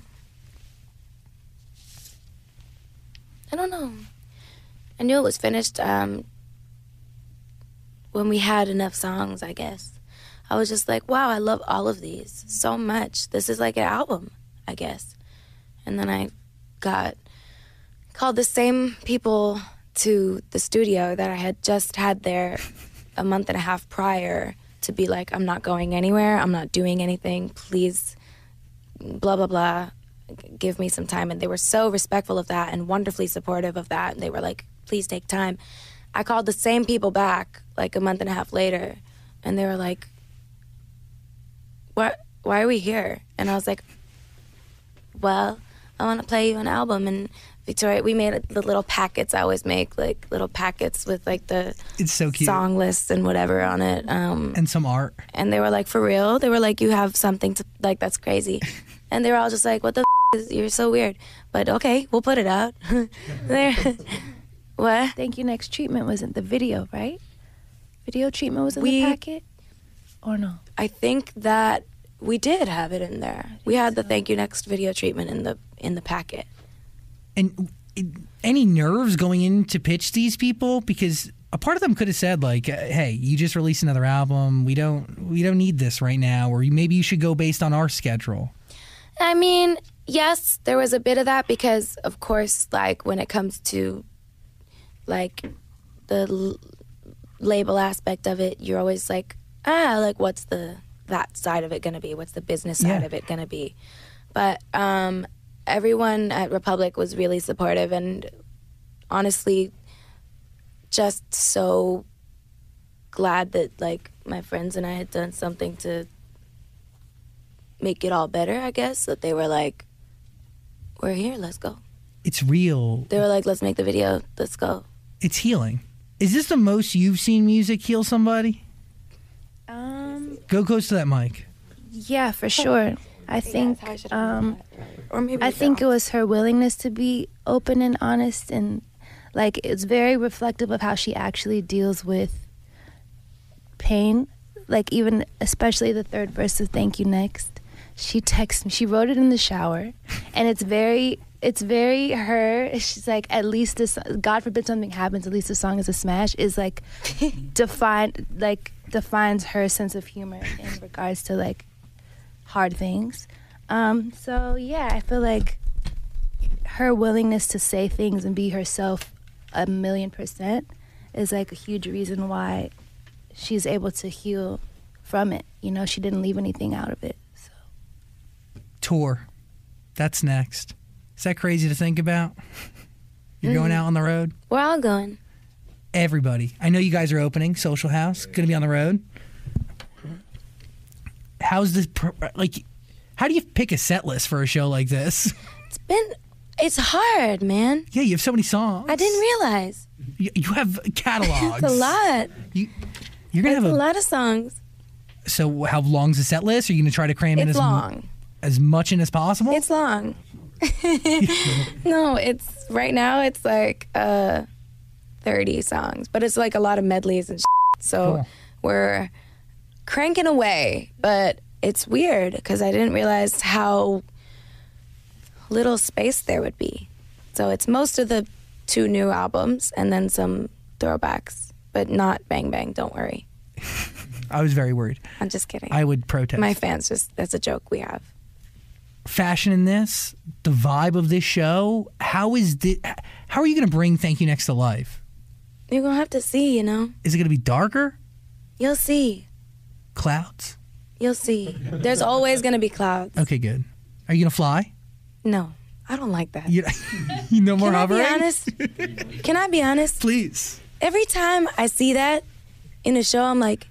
I don't know. I knew it was finished um, when we had enough songs, I guess. I was just like, wow, I love all of these so much. This is like an album, I guess. And then I got called the same people to the studio that I had just had there a month and a half prior to be like, I'm not going anywhere, I'm not doing anything, please, blah, blah, blah, give me some time. And they were so respectful of that and wonderfully supportive of that. And they were like, please take time. I called the same people back like a month and a half later, and they were like, what, why are we here? And I was like, well, I want to play you an album. And Victoria, we made the little packets I always make, like little packets with like the it's so cute. Song lists and whatever on it. Um, and some art. And they were like, for real? They were like, you have something to, like, that's crazy. And they were all just like, what the f- is, you're so weird. But okay, we'll put it out. What? Thank You Next treatment wasn't the video, right? Video treatment was in We- the packet? Or no? I think that we did have it in there. We had the Thank You Next video treatment in the in the packet. And it, any nerves going in to pitch these people? Because a part of them could have said like, uh, "Hey, you just released another album. We don't, we don't need this right now. Or maybe you should go based on our schedule." I mean, yes, there was a bit of that because, of course, like when it comes to like the l- label aspect of it, you're always like, ah, like what's the that side of it going to be? What's the business side Yeah. of it going to be? But um, everyone at Republic was really supportive and honestly just so glad that like my friends and I had done something to make it all better, I guess, that they were like, we're here, let's go. It's real. They were like, let's make the video, let's go. It's healing. Is this the most you've seen music heal somebody? Um, Go close to that mic. yeah, for sure. I think um, or maybe I think it was her willingness to be open and honest, and like it's very reflective of how she actually deals with pain. Like even especially the third verse of Thank You Next, she texts me. She wrote it in the shower, and it's very it's very her. She's like, at least this, God forbid something happens, at least the song is a smash. Is like defined like defines her sense of humor in regards to like hard things. Um, so yeah, I feel like her willingness to say things and be herself a million percent is like a huge reason why she's able to heal from it. You know, she didn't leave anything out of it. So. Tour. That's next. Is that crazy to think about? You're going Mhm. out on the road? We're all going. Everybody. I know you guys are opening Social House. Going to be on the road. How's this? Pr- like, how do you pick a set list for a show like this? It's been, it's hard, man. Yeah, you have so many songs. I didn't realize. You, you have catalogs. It's a lot. You, you're gonna It's have a a, lot of songs. So how long's the set list? Are you gonna try to cram in It's as m- long. as much in as possible? It's long. No, it's right now. It's like uh, thirty songs, but it's like a lot of medleys and shit. So Cool. we're cranking away. But it's weird because I didn't realize how little space there would be. So it's most of the two new albums and then some throwbacks, but not Bang Bang. Don't worry. I was very worried. I'm just kidding. I would protest. My fans just, that's a joke we have. Fashion in this, the vibe of this show. How is the? How are you gonna bring Thank You Next to life? You're going to have to see, you know? Is it gonna be darker? You'll see. Clouds? You'll see. There's always going to be clouds. Okay, good. Are you gonna fly? No, I don't like that. You, you no more Can I be hovering? honest? Can I be honest? Please. Every time I see that in a show, I'm like,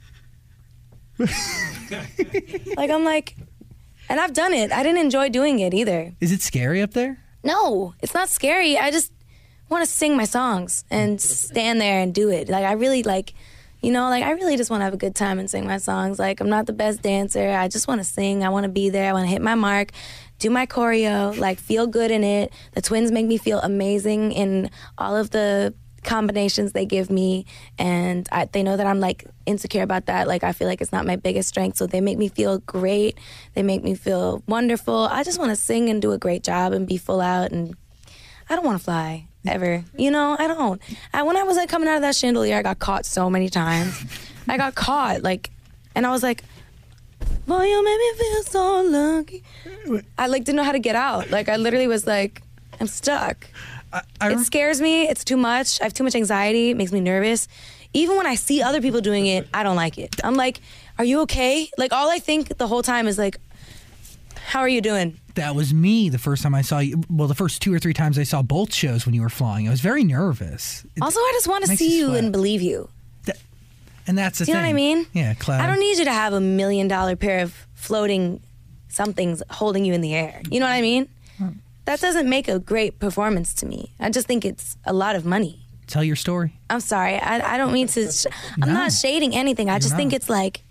like I'm like, and I've done it. I didn't enjoy doing it either. Is it scary up there? No, it's not scary. I just want to sing my songs and stand there and do it. Like I really like, you know, like I really just want to have a good time and sing my songs. Like I'm not the best dancer. I just want to sing. I want to be there. I want to hit my mark, do my choreo, like feel good in it. The twins make me feel amazing in all of the combinations they give me, and I, they know that I'm like insecure about that. Like I feel like it's not my biggest strength, so they make me feel great. They make me feel wonderful. I just want to sing and do a great job and be full out, and I don't want to fly ever. You know, I don't. I, when I was like coming out of that chandelier, I got caught so many times. I got caught like, and I was like, boy, you made me feel so lucky. I like didn't know how to get out. Like I literally was like, I'm stuck. I, I it scares me. It's too much. I have too much anxiety. It makes me nervous. Even when I see other people doing it, I don't like it. I'm like, are you okay? Like all I think the whole time is like, how are you doing? That was me the first time I saw you. Well, the first two or three times I saw both shows when you were flying. I was very nervous. It also, I just want to makes see you you sweat. and believe you. That, and that's the Do you thing. know what I mean? Yeah, Cloud. I don't need you to have a million dollar pair of floating somethings holding you in the air. You know what I mean? That doesn't make a great performance to me. I just think it's a lot of money. Tell your story. I'm sorry. I, I don't mean to. Sh- I'm No. not shading anything. I You're just think not. it's like,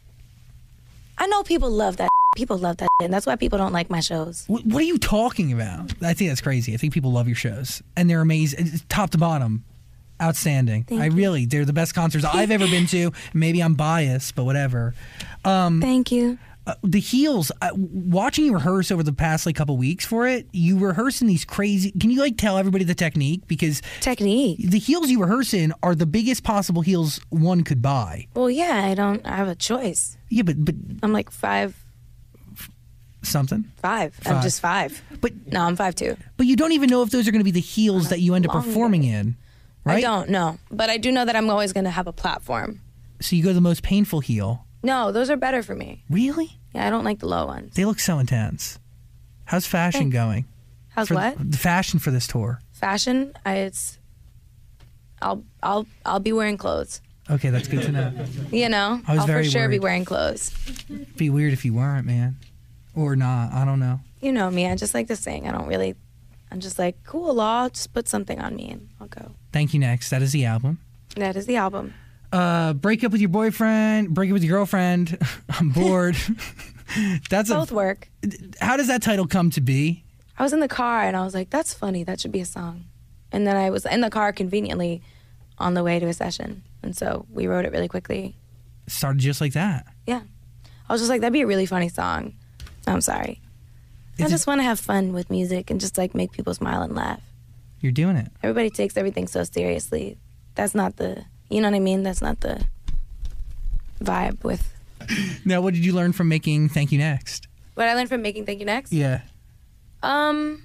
I know people love that. People love that, and that's why people don't like my shows. What, what are you talking about? I think that's crazy. I think people love your shows, and they're amazing, It's top to bottom, outstanding. Thank I you. really, they're the best concerts I've ever been to. Maybe I'm biased, but whatever. Um, Thank you. Uh, the heels, uh, watching you rehearse over the past like couple weeks for it, you rehearse in these crazy. Can you like tell everybody the technique? Because technique, the heels you rehearse in are the biggest possible heels one could buy. Well, yeah, I don't I have a choice. Yeah, but but I'm like five. Something. Five. Five. I'm just five. But no, I'm five two. But you don't even know if those are going to be the heels that you end up longer. performing in, right? I don't know, but I do know that I'm always going to have a platform. So you go the most painful heel. No, those are better for me. Really? Yeah, I don't like the low ones. They look so intense. How's fashion Thanks. going? How's For what? The fashion for this tour. Fashion, I, it's. I'll I'll I'll be wearing clothes. Okay, that's good to know. You know, I was I'll very for sure be worried. wearing clothes. Be weird if you weren't, man, or not. I don't know. You know me. I just like to sing. I don't really. I'm just like cool. Law, just put something on me and I'll go. Thank You Next. That is the album. That is the album. Uh, break up with your boyfriend. Break up with your girlfriend. I'm bored. That's Both a, work. How does that title come to be? I was in the car and I was like, that's funny. That should be a song. And then I was in the car conveniently on the way to a session. And so we wrote it really quickly. It started just like that. Yeah. I was just like, that'd be a really funny song. I'm sorry. Is I it- just want to have fun with music and just like make people smile and laugh. You're doing it. Everybody takes everything so seriously. That's not the, you know what I mean? That's not the vibe with Now, what did you learn from making Thank You Next? what I learned from making Thank You Next. Yeah. Um.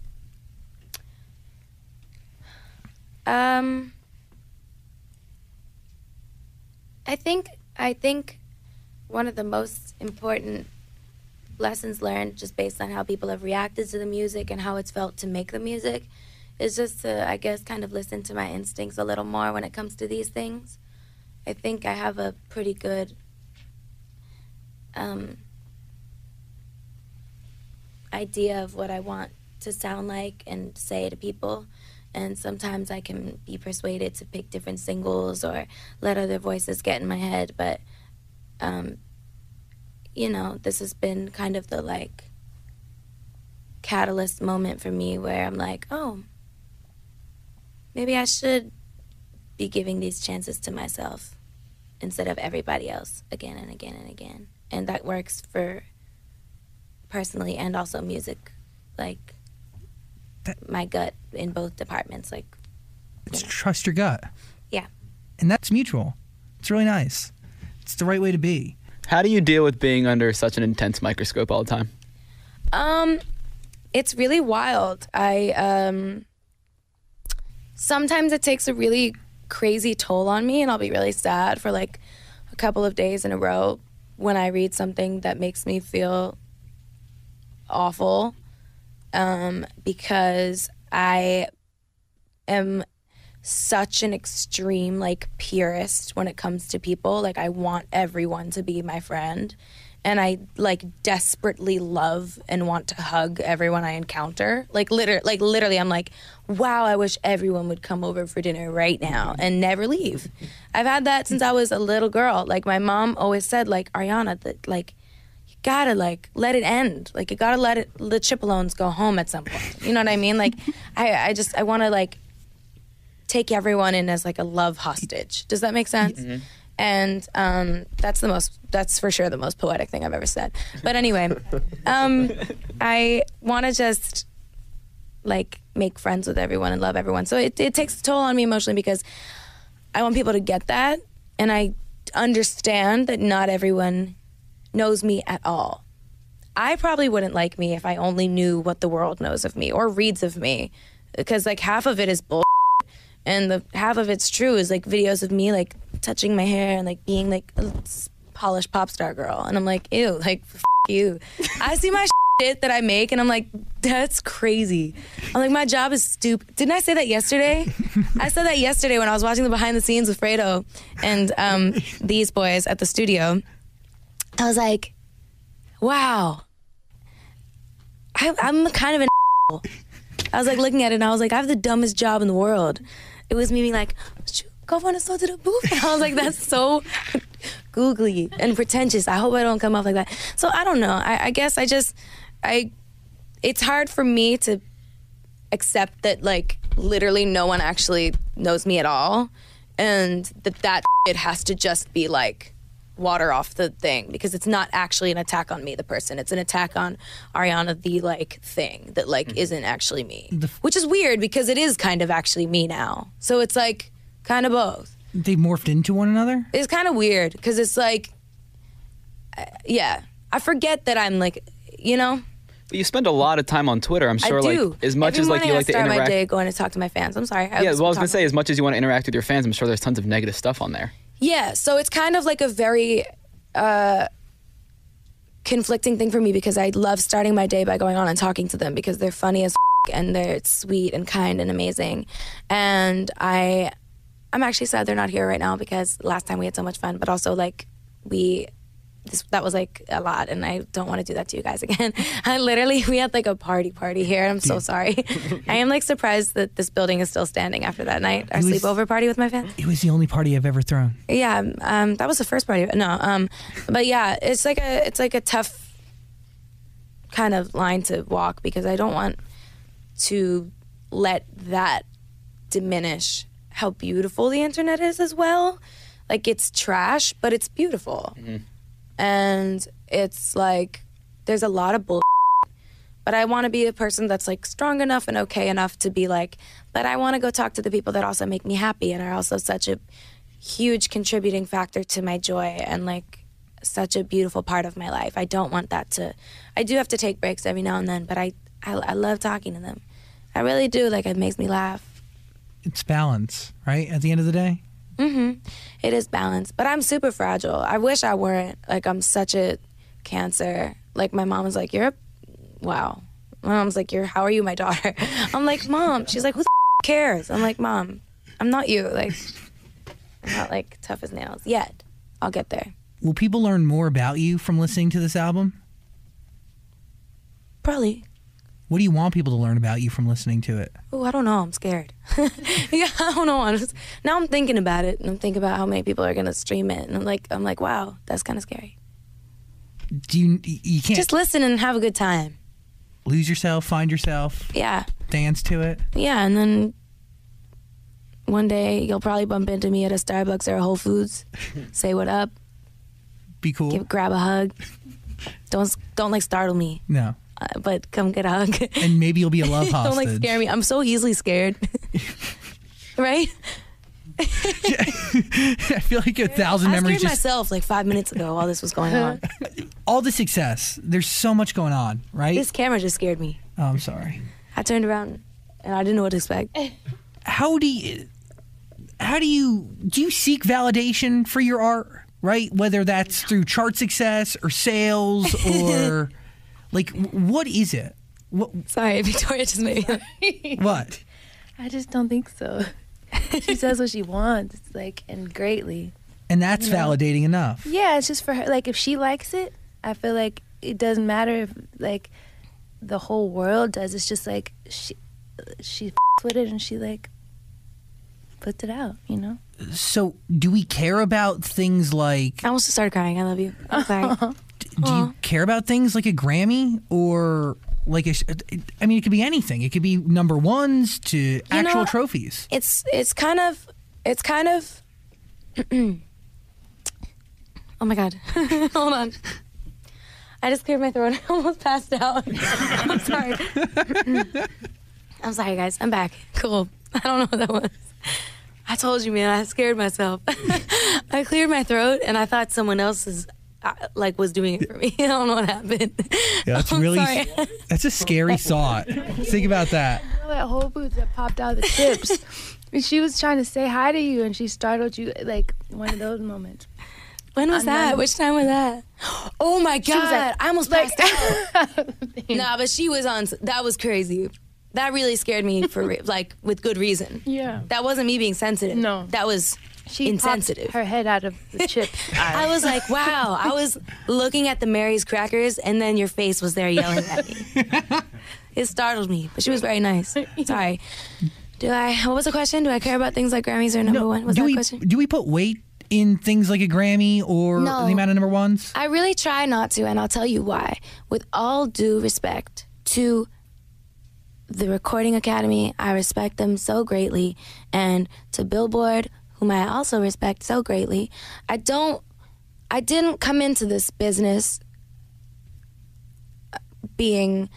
Um. I think I think one of the most important lessons learned, just based on how people have reacted to the music and how it's felt to make the music, is just to, I guess, kind of listen to my instincts a little more when it comes to these things. I think I have a pretty good um, idea of what I want to sound like and say to people. And sometimes I can be persuaded to pick different singles or let other voices get in my head. But, um, you know, this has been kind of the, like, catalyst moment for me where I'm like, oh, maybe I should be giving these chances to myself instead of everybody else again and again and again. And that works for personally and also music, like my gut in both departments. Like, It's trust your gut. yeah. And that's mutual. It's really nice. It's the right way to be. How do you deal with being under such an intense microscope all the time? Um, it's really wild. I, um, sometimes it takes a really crazy toll on me and I'll be really sad for like a couple of days in a row when I read something that makes me feel awful. Um, because I am such an extreme, like, purist when it comes to people. Like, I want everyone to be my friend. And I, like, desperately love and want to hug everyone I encounter. Like, liter- like literally, I'm like, wow, I wish everyone would come over for dinner right now and never leave. I've had that since I was a little girl. Like, my mom always said, like, Ariana, that, like, you gotta, like, let it end. Like, you gotta let it, the Chipolones go home at some point. You know what I mean? Like, I, I just, I want to, like, take everyone in as like a love hostage. Does that make sense? Mm-hmm. And um, that's the most, that's for sure the most poetic thing I've ever said. But anyway, um, I want to just like make friends with everyone and love everyone. So it, it takes a toll on me emotionally because I want people to get that. And I understand that not everyone knows me at all. I probably wouldn't like me if I only knew what the world knows of me or reads of me. Because like half of it is bull and the half of it's true is like videos of me like touching my hair and like being like a polished pop star girl. And I'm like, ew, like f- you. I see my shit that I make and I'm like, that's crazy. I'm like, my job is stupid. Didn't I say that yesterday? I said that yesterday when I was watching the behind the scenes with Fredo and um, these boys at the studio. I was like, wow. I, I'm kind of an asshole. I was like looking at it and I was like, I have the dumbest job in the world. It was me being like, go on a so to the booth. And I was like, that's so googly and pretentious. I hope I don't come off like that. So I don't know. I, I guess I just, I, it's hard for me to accept that like literally no one actually knows me at all. And that that it has to just be like, water off the thing because it's not actually an attack on me, the person. It's an attack on Ariana, the like thing that like mm-hmm. isn't actually me, f- which is weird because it is kind of actually me now. So it's like kind of both. They morphed into one another? It's kind of weird because it's like, uh, yeah, I forget that I'm like, you know. But you spend a lot of time on Twitter. I'm sure, I do. like as much Every as like you I like to start interact. my day going to talk to my fans. I'm sorry. I yeah, was well, I was gonna talking- say as much as you want to interact with your fans, I'm sure there's tons of negative stuff on there. Yeah, so it's kind of like a very uh, conflicting thing for me because I love starting my day by going on and talking to them because they're funny as f- and they're sweet and kind and amazing. And I, I'm actually sad they're not here right now because last time we had so much fun, but also like we, this, that was like a lot and I don't want to do that to you guys again. I literally, we had like a party party here. I'm so sorry. I am like surprised that this building is still standing after that night, our was, sleepover party with my fans. It was the only party I've ever thrown. Yeah, um, that was the first party. No, um, but yeah, it's like a, it's like a tough kind of line to walk because I don't want to let that diminish how beautiful the internet is as well. Like it's trash, but it's beautiful. Mm-hmm. And it's like, there's a lot of bull, but I want to be a person that's like strong enough and okay enough to be like, but I want to go talk to the people that also make me happy and are also such a huge contributing factor to my joy and like such a beautiful part of my life. I don't want that to, I do have to take breaks every now and then, but I, I, I love talking to them. I really do. Like it makes me laugh. It's balance, right? At the end of the day? Mm-hmm. It is balance, but I'm super fragile. I wish I weren't. Like, I'm such a Cancer. Like, my mom was like, you're a... Wow. My mom's like, you're... How are you, my daughter? I'm like, Mom. She's like, who the f- cares? I'm like, Mom, I'm not you. Like, I'm not, like, tough as nails yet. I'll get there. Will people learn more about you from listening to this album? Probably. What do you want people to learn about you from listening to it? Oh, I don't know. I'm scared. yeah, I don't know. I'm just, now I'm thinking about it, and I'm thinking about how many people are gonna stream it, and I'm like, I'm like, wow, that's kind of scary. Do you? You can't just listen and have a good time. Lose yourself, find yourself. Yeah. Dance to it. Yeah, and then one day you'll probably bump into me at a Starbucks or a Whole Foods. Say what up. Be cool. Give, grab a hug. Don't don't like startle me. No. Uh, but come get a hug. And maybe you'll be a love hostage. Don't like scare me. I'm so easily scared. Right? I feel like a thousand I memories. scared just... myself like five minutes ago while this was going on. All the success. There's so much going on, right? This camera just scared me. Oh, I'm sorry. I turned around and I didn't know what to expect. How do you? How do you? Do you seek validation for your art? Right? Whether that's through chart success or sales or. Like, what is it? What? Sorry, Victoria just made me. What? I just don't think so. She says what she wants, like, and greatly. And that's you know? validating enough. Yeah, it's just for her. Like, if she likes it, I feel like it doesn't matter if, like, the whole world does. It's just, like, she she f***s with it and she, like, puts it out, you know? So, do we care about things like... I almost started crying. I love you. I'm sorry. Do you care about things like a Grammy or Like, a, I mean, it could be anything. It could be number ones to You actual know, trophies. It's it's kind of it's kind of. Oh my God! Hold on. I just cleared my throat. I almost passed out. I'm sorry. I'm sorry, guys. I'm back. Cool. I don't know what that was. I told you, man. I scared myself. I cleared my throat, and I thought someone else's uh, like was doing it for me. I don't know what happened. Yeah, that's I'm really sorry. that's a scary thought. Think about that. You know that Whole Foods that popped out of the chips. And she was trying to say hi to you, and she startled you, like one of those moments. When was And that? then- Which time was that? Oh my She was God! like- I almost like- passed out. Nah, but she was on. That was crazy. That really scared me for re- like with good reason. Yeah. That wasn't me being sensitive. No. That was She insensitive. popped her head out of the chips. I was like, wow. I was looking at the Mary's crackers, and then your face was there yelling at me. It startled me, but she was very nice. Sorry. Do I? What was the question? Do I care about things like Grammys or number one? Was do that we the question? do we put weight in things like a Grammy or No. the amount of number ones? I really try not to, and I'll tell you why. With all due respect to the Recording Academy, I respect them so greatly, and to Billboard, whom I also respect so greatly, I don't, I didn't come into this business being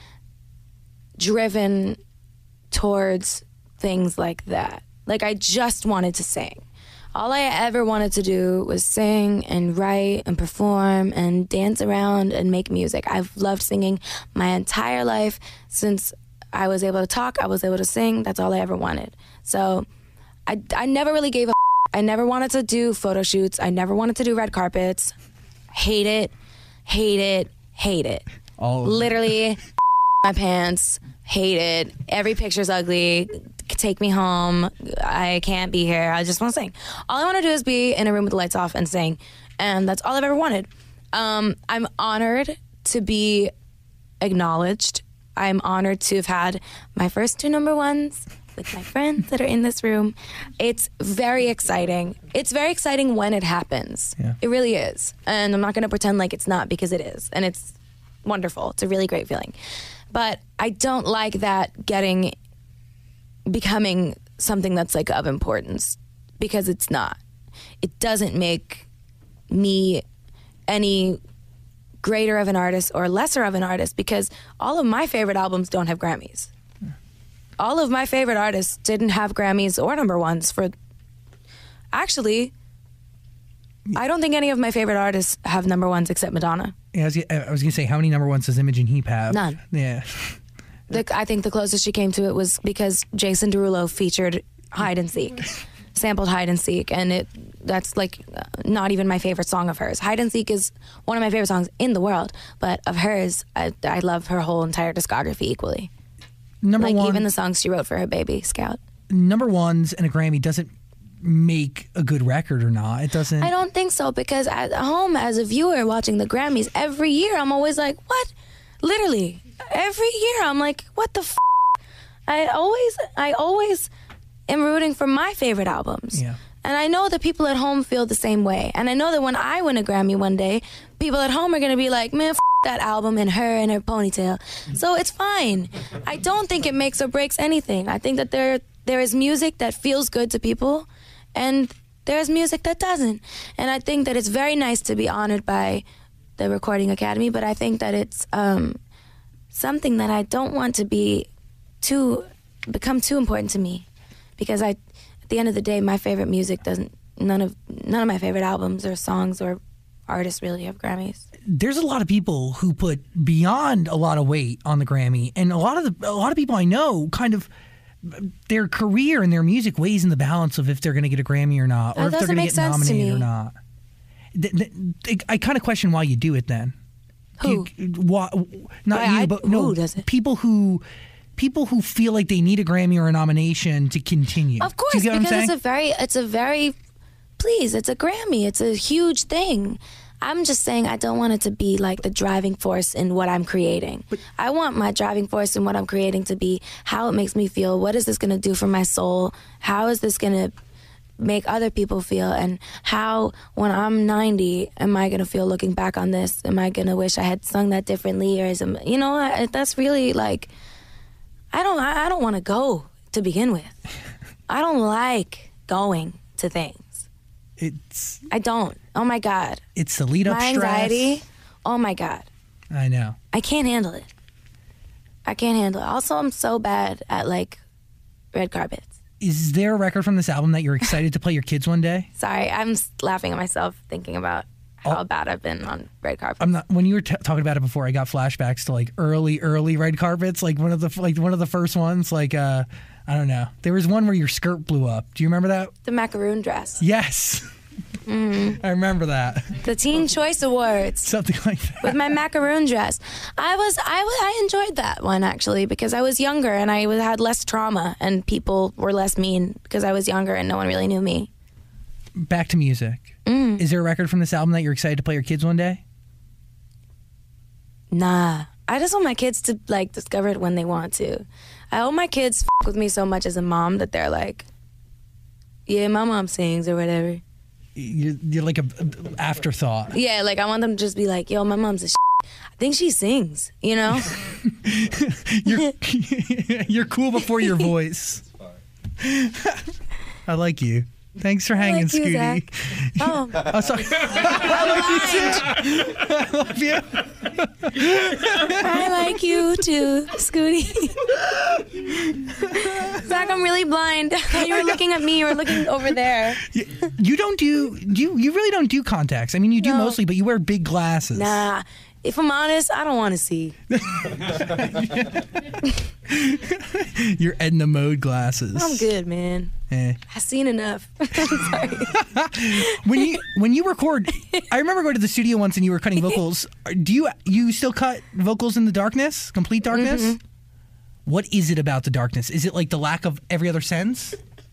driven towards things like that. Like, I just wanted to sing. All I ever wanted to do was sing and write and perform and dance around and make music. I've loved singing my entire life. Since I was able to talk, I was able to sing. That's all I ever wanted. So I, I never really gave a I never wanted to do photo shoots. I never wanted to do red carpets. Hate it, hate it, hate it. All Literally my pants, hate it. Every picture's ugly. Take me home. I can't be here. I just want to sing. All I want to do is be in a room with the lights off and sing. And that's all I've ever wanted. Um, I'm honored to be acknowledged. I'm honored to have had my first two number ones with my friends that are in this room. It's very exciting. It's very exciting when it happens. Yeah. It really is. And I'm not going to pretend like it's not, because it is. And it's wonderful. It's a really great feeling. But I don't like that getting, becoming something that's like of importance, because it's not. It doesn't make me any greater of an artist or lesser of an artist, because all of my favorite albums don't have Grammys. All of my favorite artists didn't have Grammys or number ones for... Actually, I don't think any of my favorite artists have number ones except Madonna. Yeah, I was, I was going to say, how many number ones does Imogen Heap have? None. Yeah. The, I think the closest she came to it was because Jason Derulo featured Hide and Seek, sampled Hide and Seek, and it that's like uh, not even my favorite song of hers. Hide and Seek is one of my favorite songs in the world, but of hers, I, I love her whole entire discography equally. Number like one, even the songs she wrote for her baby, Scout. number ones and a Grammy doesn't make a good record or not. It doesn't. I don't think so, because at home as a viewer watching the Grammys, every year I'm always like, what? Literally, every year I'm like, what the f-? I always, I always am rooting for my favorite albums. Yeah. And I know that people at home feel the same way. And I know that when I win a Grammy one day, people at home are going to be like, man, f- that album and her and her ponytail. So it's fine. I don't think it makes or breaks anything. I think that there there is music that feels good to people, and there's music that doesn't. And I think that it's very nice to be honored by the Recording Academy, but I think that it's um, something that I don't want to be too, become too important to me. Because I, at the end of the day, my favorite music doesn't, none of none of my favorite albums or songs or artists really have Grammys. There's a lot of people who put beyond a lot of weight on the Grammy, and a lot of the a lot of people I know kind of their career and their music weighs in the balance of if they're going to get a Grammy or not, or That if they're doesn't going make to get sense to nominated or me. not. Th- th- I kind of question why you do it then. Who? Do you, why, not Why you, I- but no, who does it? people who people who feel like they need a Grammy or a nomination to continue. Of course, Do you get what I'm because saying? it's a very, it's a very, please, it's a Grammy. It's a huge thing. I'm just saying I don't want it to be like the driving force in what I'm creating. I want my driving force in what I'm creating to be how it makes me feel. What is this going to do for my soul? How is this going to make other people feel, and how when I'm ninety am I gonna feel looking back on this? Am I gonna wish I had sung that differently, or is it, you know, I, that's really like I don't I, I don't want to go to begin with. I don't like going to things. It's I don't. Oh my God. It's the lead up my stress. anxiety. Oh my God. I know. I can't handle it. I can't handle it. Also, I'm so bad at like red carpets. Is there a record from this album that you're excited to play your kids one day? Sorry, I'm s- laughing at myself thinking about how bad I've been on red carpets. I'm not. When you were t- talking about it before, I got flashbacks to like early, early red carpets. Like one of the like one of the first ones. Like uh, I don't know. There was one where your skirt blew up. Do you remember that? The macaroon dress. Yes. Mm. I remember that. The Teen Choice Awards. Something like that. With my macaroon dress. I was I, was, I enjoyed that one actually because I was younger and I was, had less trauma and people were less mean because I was younger and no one really knew me. Back to music. Mm. Is there a record from this album that you're excited to play your kids one day? Nah. I just want my kids to like discover it when they want to. I hope my kids f- with me so much as a mom that they're like, yeah, my mom sings or whatever. You're, you're like a, a afterthought. Yeah, like I want them to just be like, yo, my mom's a shit. I think she sings, you know? you're, you're cool before your voice. I like you. Thanks for hanging, like you, Scooty. Zach. Oh. oh, sorry. I love you too. I like you too, Scooty. Zach, I'm really blind. You were looking at me. You were looking over there. You, you don't do you. You really don't do contacts. I mean, you do No. mostly, but you wear big glasses. Nah. If I'm honest, I don't want to see. Your Edna Mode glasses. I'm good, man. Eh. I've seen enough. Sorry. when you when you record, I remember going to the studio once and you were cutting vocals. Do you you still cut vocals in the darkness, complete darkness? Mhm. What is it about the darkness? Is it like the lack of every other sense?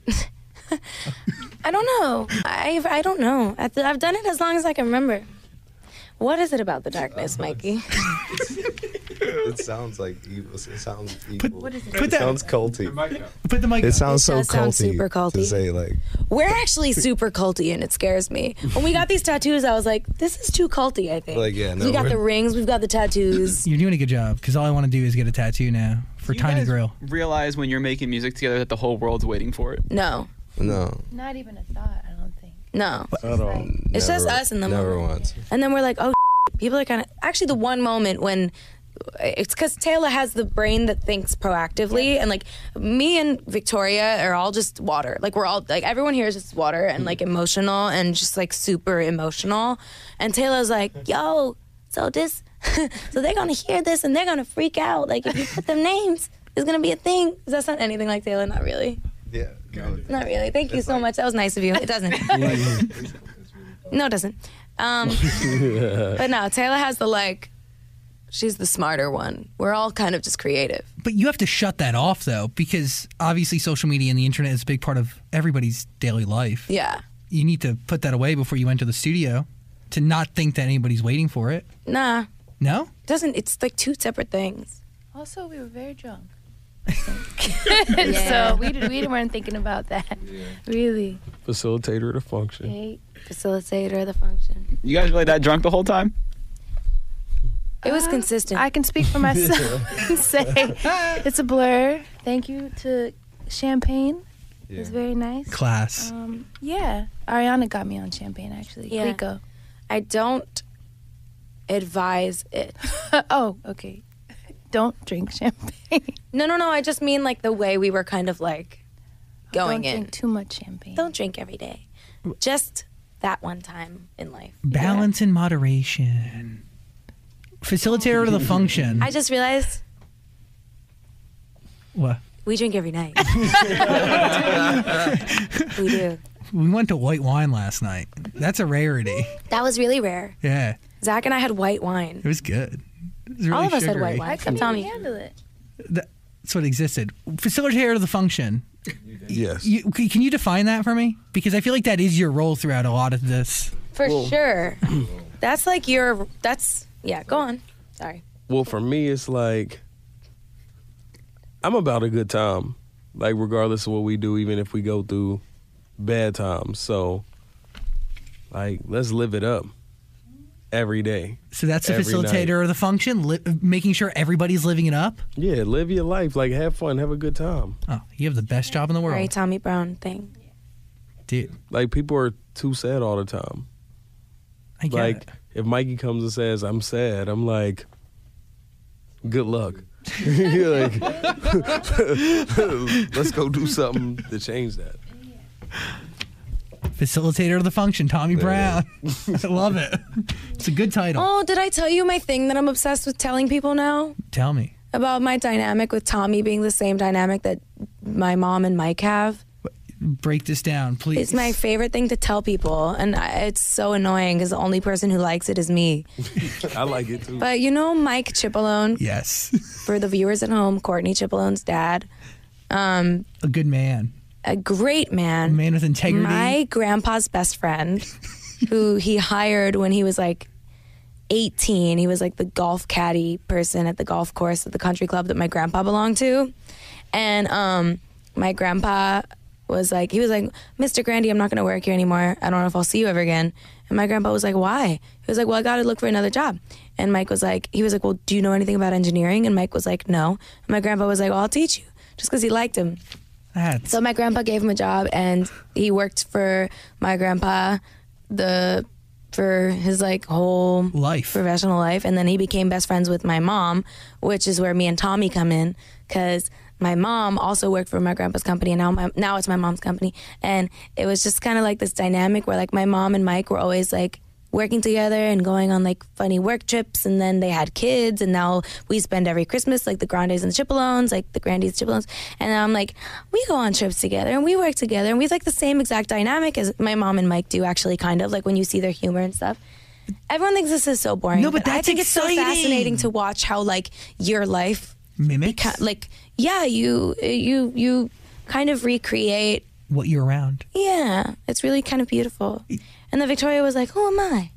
I don't know. I I don't know. I've, I've done it as long as I can remember. What is it about the darkness, Mikey? It sounds like evil. It sounds evil. what is it? It Put that- sounds culty. Put the mic It up. sounds It so does sound culty, super culty. to say like. We're actually super culty, and it scares me. When we got these tattoos, I was like, "This is too culty." I think. Like, yeah, no, we got we're- the rings, we've got the tattoos. You're doing a good job because all I want to do is get a tattoo now for Do you Tiny guys Grill. Realize when you're making music together that the whole world's waiting for it? No, No. Not even a thought, I don't think. no. I don't. It's just never- us in the Never moment. once. And then we're like, "Oh, people are kind of." Actually, the one moment when it's because Taylor has the brain that thinks proactively, and like me and Victoria are all just water. Like we're all like everyone here is just water and like emotional and just like super emotional. And Taylor's like, "Yo, so this, so they're gonna hear this and they're gonna freak out. Like if you put them names, it's gonna be a thing." Does that sound anything like Taylor? Not really. Yeah. No. Not really. Thank you so much. That was nice of you. It doesn't. No, it doesn't. Um, but no, Taylor has the like. She's the smarter one. We're all kind of just creative. But you have to shut that off though, because obviously social media and the internet is a big part of everybody's daily life. Yeah. You need to put that away before you enter the studio to not think that anybody's waiting for it. Nah. No? Doesn't. It's like two separate things. Also, we were very drunk. Yeah. So we, did, we weren't thinking about that. Really. Facilitator of the function. Okay. Facilitator of the function. You guys really that drunk the whole time? It was consistent. I can speak for myself and say it's a blur. Thank you to Champagne. It was Yeah. very nice. Class. Um, yeah. Ariana got me on Champagne, actually. Yeah. Clico. I don't advise it. Oh, okay. Don't drink champagne. No, no, no. I just mean like the way we were kind of like going Don't in. drink too much champagne. Don't drink every day. Just that one time in life. Balance and moderation. Facilitator of the function. I just realized What? we drink every night. We do. We went to white wine last night. That's a rarity. That was really rare. Yeah. Zach and I had white wine. It was good. It was really All of us had sugary. white wine. I couldn't Tell me. even handle it. That's what existed. Facilitator of the function. Yes. You, can you define that for me? Because I feel like that is your role throughout a lot of this. For sure. That's like your, that's, yeah, go on. Sorry. Well, for me, it's like I'm about a good time. Like regardless of what we do, even if we go through bad times. So, like, let's live it up every day. So that's the every facilitator night. of the function, li- making sure everybody's living it up? Yeah, live your life. Like, have fun, have a good time. Oh, you have the best job in the world. Very Tommy Brown thing. Dude. Like, people are too sad all the time. I get like, it. if Mikey comes and says, I'm sad, I'm like, good luck. You're like, let's go do something to change that. Facilitator of the function, Tommy Brown. I love it. It's a good title. Oh, did I tell you my thing that I'm obsessed with telling people now? Tell me. About my dynamic with Tommy being the same dynamic that my mom and Mike have? Break this down, please. It's my favorite thing to tell people, and I, it's so annoying because the only person who likes it is me. I like it too. But you know Mike Chipolone? Yes. For the viewers at home, Courtney Chipolone's dad. Um, a good man. A great man. A man with integrity. My grandpa's best friend, who he hired when he was like eighteen. He was like the golf caddy person at the golf course at the country club that my grandpa belonged to. And um, my grandpa was like, he was like, Mister Grandy, I'm not going to work here anymore. I don't know if I'll see you ever again. And my grandpa was like, why? He was like, well, I got to look for another job. And Mike was like, he was like, well, do you know anything about engineering? And Mike was like, no. And my grandpa was like, well, I'll teach you, just because he liked him. That's... So my grandpa gave him a job, and he worked for my grandpa the for his like whole life, professional life. And then he became best friends with my mom, which is where me and Tommy come in, because my mom also worked for my grandpa's company, and now my, now it's my mom's company. And it was just kind of like this dynamic where like my mom and Mike were always like working together and going on like funny work trips, and then they had kids, and now we spend every Christmas like the Grandes and the Chipolones, like the Grandes, Chipolones, and I'm like, we go on trips together and we work together, and we have like the same exact dynamic as my mom and Mike do, actually, kind of like when you see their humor and stuff. Everyone thinks this is so boring. No, but that's I think exciting. It's so fascinating to watch how like your life mimics, beca- like yeah, you you you kind of recreate what you're around. Yeah, it's really kind of beautiful. And then Victoria was like, who am I?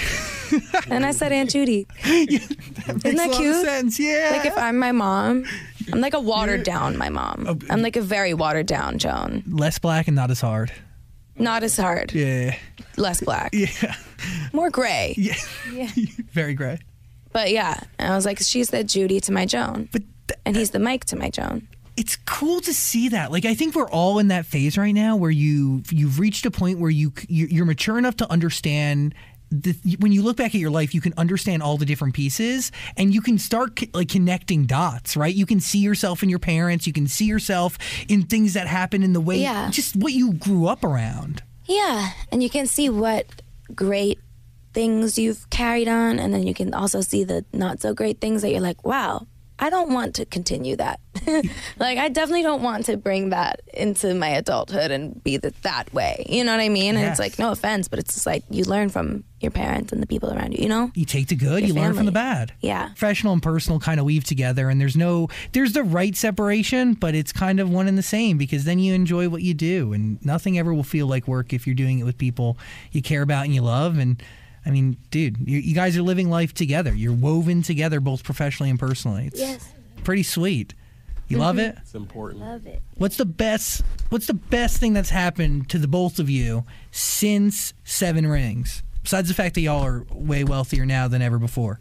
And I said, Aunt Judy. Yeah, that Isn't that cute? Sense. Yeah. Like if I'm my mom, I'm like a watered down my mom. I'm like a very watered down Joan. Less black and not as hard. Not as hard. Yeah. Less black. Yeah. More gray. Yeah. Yeah. Very gray. But yeah, and I was like, she's the Judy to my Joan. But th- and he's the Mike to my Joan. It's cool to see that. Like, I think we're all in that phase right now where you you've reached a point where you you're mature enough to understand. The, when you look back at your life, you can understand all the different pieces, and you can start like connecting dots, right? You can see yourself in your parents. You can see yourself in things that happen in the way, Yeah. just what you grew up around. Yeah, and you can see what great things you've carried on, and then you can also see the not so great things that you're like, wow, I don't want to continue that. Like, I definitely don't want to bring that into my adulthood and be the, that way. You know what I mean? And Yes. it's like, no offense, but it's just like you learn from your parents and the people around you, you know? You take the good, Your you learn from family. the bad. Yeah. Professional and personal kind of weave together, and there's no, there's the right separation, but it's kind of one and the same, because then you enjoy what you do, and nothing ever will feel like work if you're doing it with people you care about and you love. And I mean, dude, you, you guys are living life together. You're woven together, both professionally and personally. It's Yes. pretty sweet. You love it? It's important. Love it. What's the best what's the best thing that's happened to the both of you since Seven Rings? Besides the fact that y'all are way wealthier now than ever before.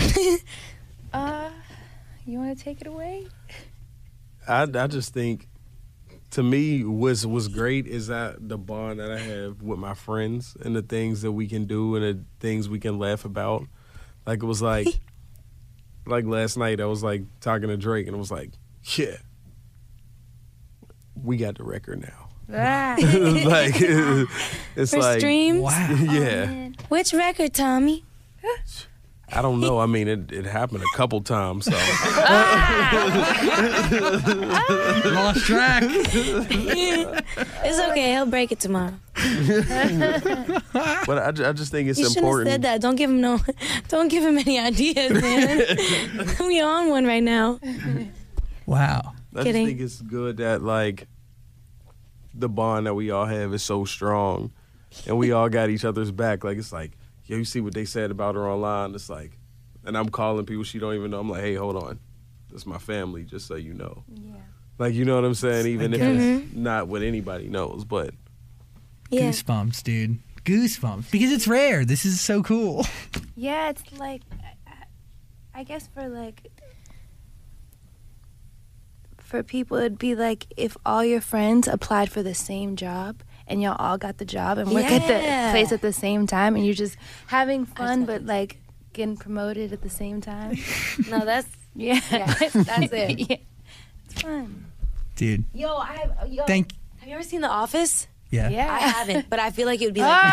Uh, you want to take it away? I, I just think, to me, what's, what's great is that the bond that I have with my friends and the things that we can do and the things we can laugh about. Like, it was like, like last night, I was like talking to Drake, and it was like, yeah, we got the record now. Like, it's For like, streams? Wow. yeah. Which record, Tommy? I don't know. I mean, it, it happened a couple times, so. Lost track. It's okay. He'll break it tomorrow. But I, ju- I just think it's You shouldn't important. have said that. Don't give him no. Don't give him any ideas, man. We on one right now. Wow. I Kidding. just think it's good that, like, the bond that we all have is so strong, and we all got each other's back. Like, it's like, yo, you see what they said about her online? It's like, and I'm calling people she don't even know. I'm like, hey, hold on. This is my family, just so you know. Yeah. Like, you know what I'm saying? Even I if get it's not what anybody knows, but Yeah. Goosebumps, dude. Goosebumps. Because it's rare. This is so cool. Yeah, it's like, I- I guess for like, for people, it'd be like if all your friends applied for the same job and y'all all got the job and work at Yeah. the place at the same time and you're just having fun but like getting promoted at the same time. No, that's Yeah. yeah, that's it. Yeah. It's fun. Dude. Yo, I have. Yo, Thank- Have you ever seen The Office? Yeah. Yeah. I haven't, but I feel like it would be like.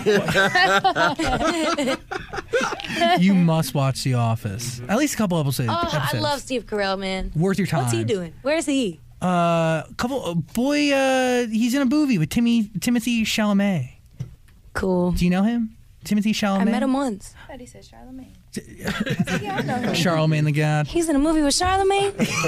Ah. You must watch The Office. At least a couple episodes. Oh, I episodes. love Steve Carell, man. Worth your time. What's he doing? Where is he? Uh, couple uh, boy. Uh, he's in a movie with Timmy Timothy Chalamet. Cool. Do you know him? Timothy Chalamet. I met him once. I thought he said Charlemagne. Yeah, I know him. Charlemagne the God. He's in a movie with Charlemagne.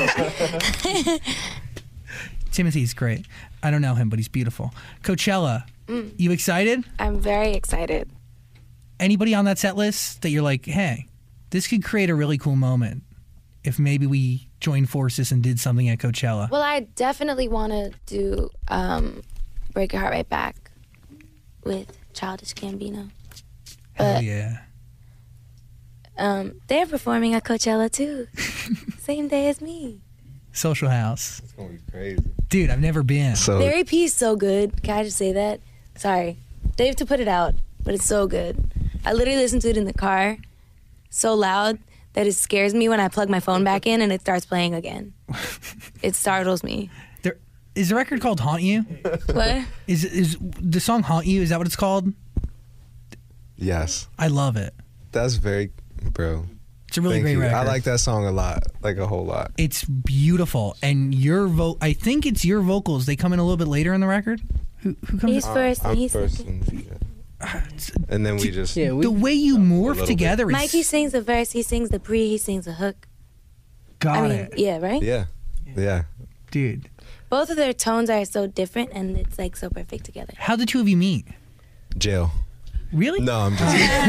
Timothy's great. I don't know him, but he's beautiful. Coachella. Mm. You excited? I'm very excited. Anybody on that set list that you're like, hey, this could create a really cool moment if maybe we joined forces and did something at Coachella? Well, I definitely want to do um, Break Your Heart Right Back with Childish Gambino. Hell But yeah. um, they're performing at Coachella too. Same day as me. Social House. It's gonna be crazy. Dude, I've never been. So Their E P is so good. Can I just say that? Sorry. They have to put it out, but it's so good. I literally listen to it in the car so loud that it scares me when I plug my phone back in and it starts playing again. It startles me. There is the record called Haunt You? What? Is is the song Haunt You? Is that what it's called? yes, I love it. that's very, bro. It's a really Thank great you. record. I like that song a lot, like a whole lot. It's beautiful, and your vo- I think it's your vocals. They come in a little bit later in the record. Who who comes? He's in? first and I'm he's first, second. and, and then we just Yeah, we, the way you morph little together is Mikey sings the verse, he sings the pre, he sings the hook. got I mean, it, yeah, right? yeah, yeah. dude. Both of their tones are so different and it's like so perfect together. How the two of you meet? Jail. Really? No, I'm just.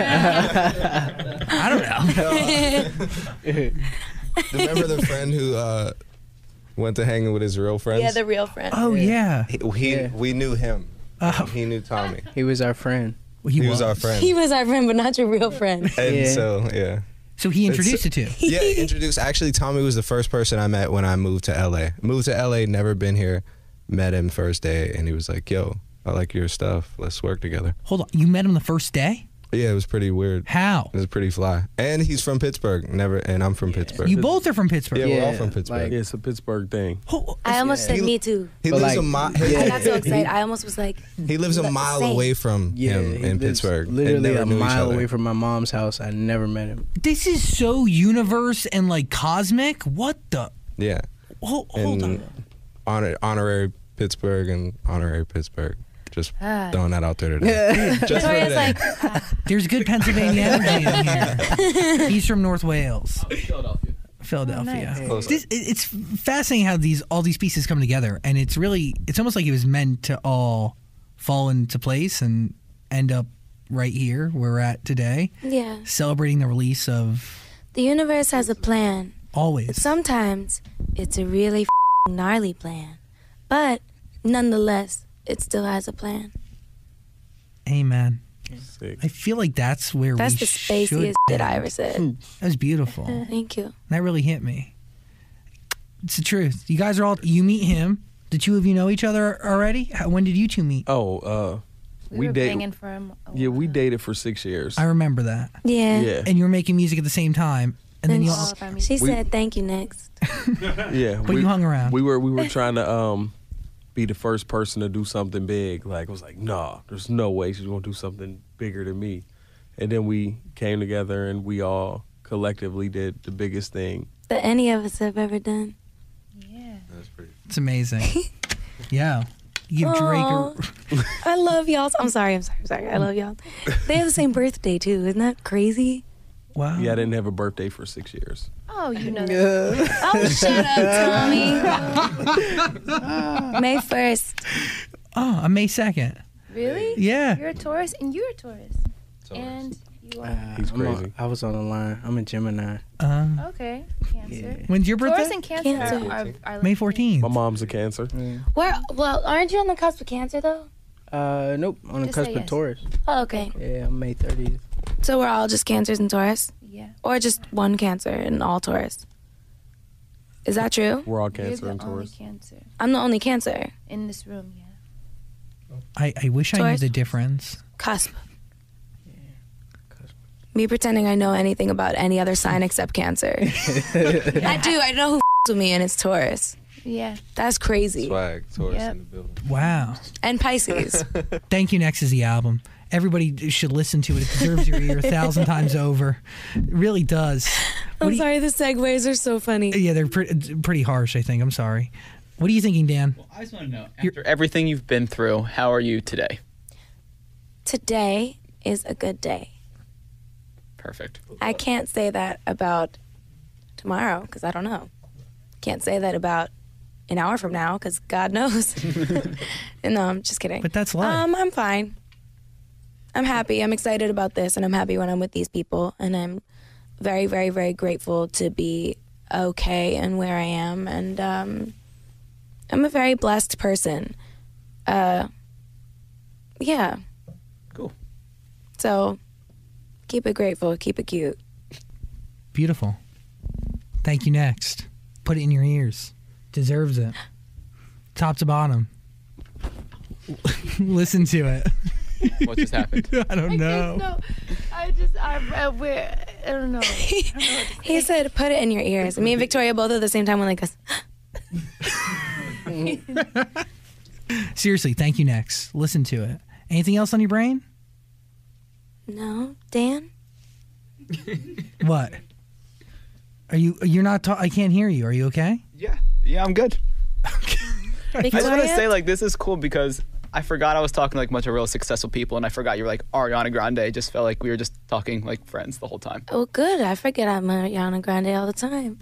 I don't know. Remember the friend who uh, went to hanging with his real friends? Yeah, the real friend. Oh yeah. He, he Yeah. we knew him. Oh. He knew Tommy. he was our friend. Well, He, was our friend. He was our friend, but not your real friend. and Yeah. so yeah. So he introduced It's- it to. Yeah, introduced. Actually, Tommy was the first person I met when I moved to L A. Moved to L A, never been here. Met him first day, and he was like, "Yo, I like your stuff. Let's work together." Hold on, you met him the first day? Yeah, it was pretty weird. How? It was pretty fly. And he's from Pittsburgh. Never, and I'm from Pittsburgh. You both are from Pittsburgh. Yeah, we're all Yeah, from Pittsburgh. like- Yeah, it's a Pittsburgh thing. Oh, I almost said He- me too. he But lives like- a mile. I got so excited. I almost was like, He lives a That's mile insane. away from Yeah, him he in lives Pittsburgh. and Literally never a knew each mile other. away from my mom's house. I never met him. this is so universe and like cosmic. What the? Yeah. Hold, hold And on. honor, honorary Pittsburgh and honorary Pittsburgh. Just Ah. throwing that out there today. Just for Victoria's today. like, ah. There's good Pennsylvania energy in here. He's from North Wales, Philadelphia. Philadelphia. nice. Close. This, it- it's fascinating how these all these pieces come together, and it's really it's almost like it was meant to all fall into place and end up right here where we're at today, yeah. celebrating the release of The universe has a plan. Always. Sometimes it's a really f***ing gnarly plan. But nonetheless, it still has a plan. Amen. Sick. I feel like that's where That's we the should spaciest shit I end. ever said. That was beautiful. Thank you. That really hit me. It's the truth. You guys are all. You meet him. The two of you know each other already. How, when did you two meet? Oh, uh, We, we, were dated. banging for him. a Yeah, we while. dated for six years. I remember that. Yeah. Yeah, And you were making music at the same time, and then And you. all All, of our music. She We- said thank you next. yeah. but we, you hung around. We were we were trying to um be the first person to do something big. Like I was like, nah, there's no way she's gonna do something bigger than me. And then we came together and we all collectively did the biggest thing. That any of us have ever done. Yeah. That's pretty. it's amazing. Yeah. You give Drake. Aw. A, I love y'all. I'm sorry, I'm sorry, I'm sorry. I love y'all. They have the same birthday too. Isn't that crazy? wow. Yeah, I didn't have a birthday for six years. Oh, you know that. Oh, shut up, Tommy. May first. Oh, I'm May second. Really? Yeah. You're a Taurus and you're a Taurus. And you are. He's I'm a- crazy. I was on the line. I'm a Gemini. Uh, Okay. Cancer. when's your Taurus birthday? and Cancer, Cancer. Are, are, are May fourteenth. My mom's a Cancer. Where? Well, aren't you on the cusp of Cancer though? Uh, nope. On the Just say cusp of yes. Taurus. Oh, okay. Yeah, I'm May thirtieth. So we're all just Cancers and Taurus? Yeah. Or just one Cancer and all Taurus? Is that true? We're all You're Cancer the and only Taurus. Cancer I'm the only Cancer. in this room, yeah. I, I wish I knew Taurus? the difference. Cusp. Me pretending I know anything about any other sign except Cancer. I do. I know who f- with me, and it's Taurus. Yeah. That's crazy. Swag, Taurus Yep. in the building. Wow. And Pisces. Thank You Next is the album. Everybody should listen to it. It deserves your ear a thousand times over. It really does. What I'm do you- sorry, the segues are so funny. Yeah, they're pre- pretty harsh, I think. I'm sorry. What are you thinking, Dan? I just want to know, after everything you've been through, how are you today? Today is a good day. Perfect. I can't say that about tomorrow because I don't know. Can't say that about an hour from now because God knows. No, I'm just kidding. But that's life. Um, I'm fine. I'm happy. I'm excited about this, and I'm happy when I'm with these people. And I'm very, very, very grateful to be okay and where I am. And um, I'm a very blessed person. Uh, yeah. Cool. So keep it grateful. Keep it cute. Beautiful. Thank You Next. Put it in your ears. Deserves it. Top to bottom. Listen to it. What just happened? I don't know. No, I just, I, I, we're, I don't know. I don't know what to He said, put it in your ears. Me and Victoria both at the same time went like this. Seriously, Thank You Next. Listen to it. Anything else on your brain? No, Dan? What? Are you, you're not, ta- I can't hear you. Are you okay? Yeah. Yeah, I'm good. I just want to Victoria? say, like, this is cool because I forgot I was talking to, like, a bunch of real successful people, and I forgot you were, like, Ariana Grande. It just felt like we were just talking like friends the whole time. Oh, good. I forget I'm Ariana Grande all the time.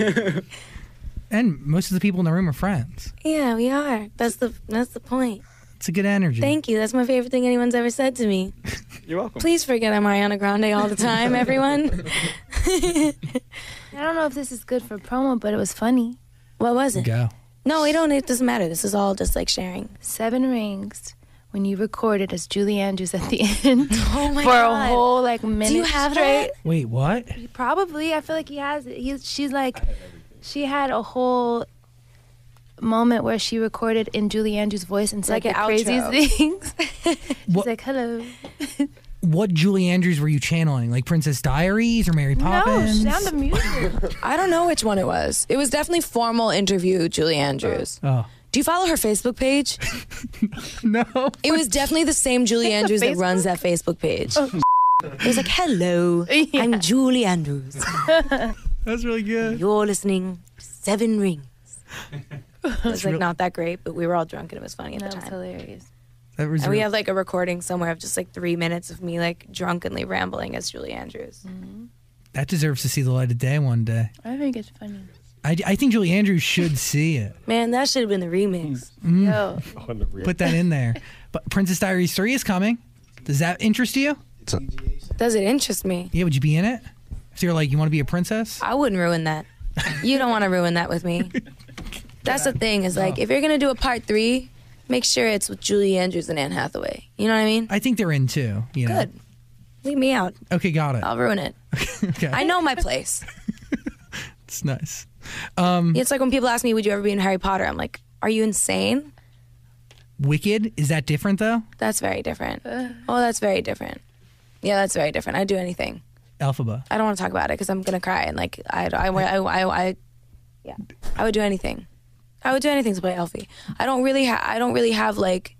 And most of the people in the room are friends. Yeah, we are. That's the that's the point. It's a good energy. Thank you. That's my favorite thing anyone's ever said to me. You're welcome. Please forget I'm Ariana Grande all the time, everyone. I don't know if this is good for promo, but it was funny. What was it? Go. No, we don't. It doesn't matter. This is all just like sharing. Seven Rings when you recorded as Julie Andrews at the end Oh my for God. a whole like minute Do you have straight. that? Wait, what? Probably. I feel like he has it. He's, she's like, she had a whole moment where she recorded in Julie Andrews' voice and said Like the an craziest outro. things. She's What- like, hello. What Julie Andrews were you channeling? Like Princess Diaries or Mary No, Poppins? sound of music. I don't know which one it was. It was definitely formal interview, Julie Andrews. Oh. Do you follow her Facebook page? No. It was definitely the same Julie Andrews that runs that Facebook page. It was like, hello, I'm Julie Andrews. That's really good. You're listening to Seven Rings. It was like real- not that great, but we were all drunk and it was funny at That the was time. hilarious. That was And we real- have like a recording somewhere of just like three minutes of me like drunkenly rambling as Julie Andrews. that deserves to see the light of day one day. I think it's funny. I, I think Julie Andrews should see it. Man, that should have been the remix. Yo, Put that in there. But Princess Diaries three is coming. Does that interest you? Does it interest me? Yeah, would you be in it? If you're like, you want to be a princess? I wouldn't ruin that. You don't want to ruin that with me. That's the thing is like, if you're going to do a part three, make sure it's with Julie Andrews and Anne Hathaway. You know what I mean? I think they're in too. You know? Good. Leave me out. Okay, got it. I'll ruin it. Okay. I know my place. It's nice. Um, It's like when people ask me, would you ever be in Harry Potter? I'm like, are you insane? Wicked, is that different though? That's very different. Oh, that's very different. Yeah, that's very different. I'd do anything. Elphaba. I don't want to talk about it because I'm going to cry. And like, I, I, I, I, I, yeah, I would do anything. I would do anything to play Elfie. I don't really have, I don't really have like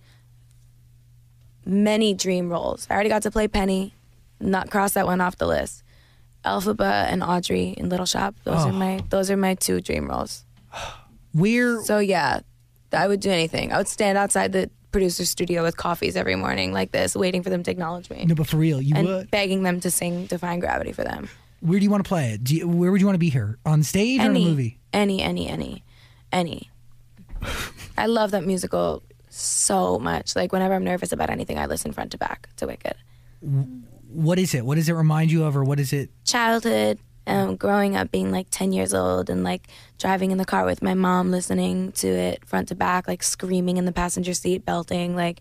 many dream roles. I already got to play Penny, not cross that one off the list. Elphaba and Audrey in Little Shop. Those Oh. are my, those are my two dream roles. We're So yeah, I would do anything. I would stand outside the producer's studio with coffees every morning like this, waiting for them to acknowledge me. no, but for real, you and would. begging them to sing Defying Gravity for them. Where do you want to play it? Do you, where would you want to be here? On stage or in a Any, movie? any, any, any, any. I love that musical so much. Like whenever I'm nervous about anything, I listen front to back to Wicked. What is it? What does it remind you of, or what is it? Childhood, um, growing up, being like ten years old and like driving in the car with my mom, listening to it front to back, like screaming in the passenger seat, belting, like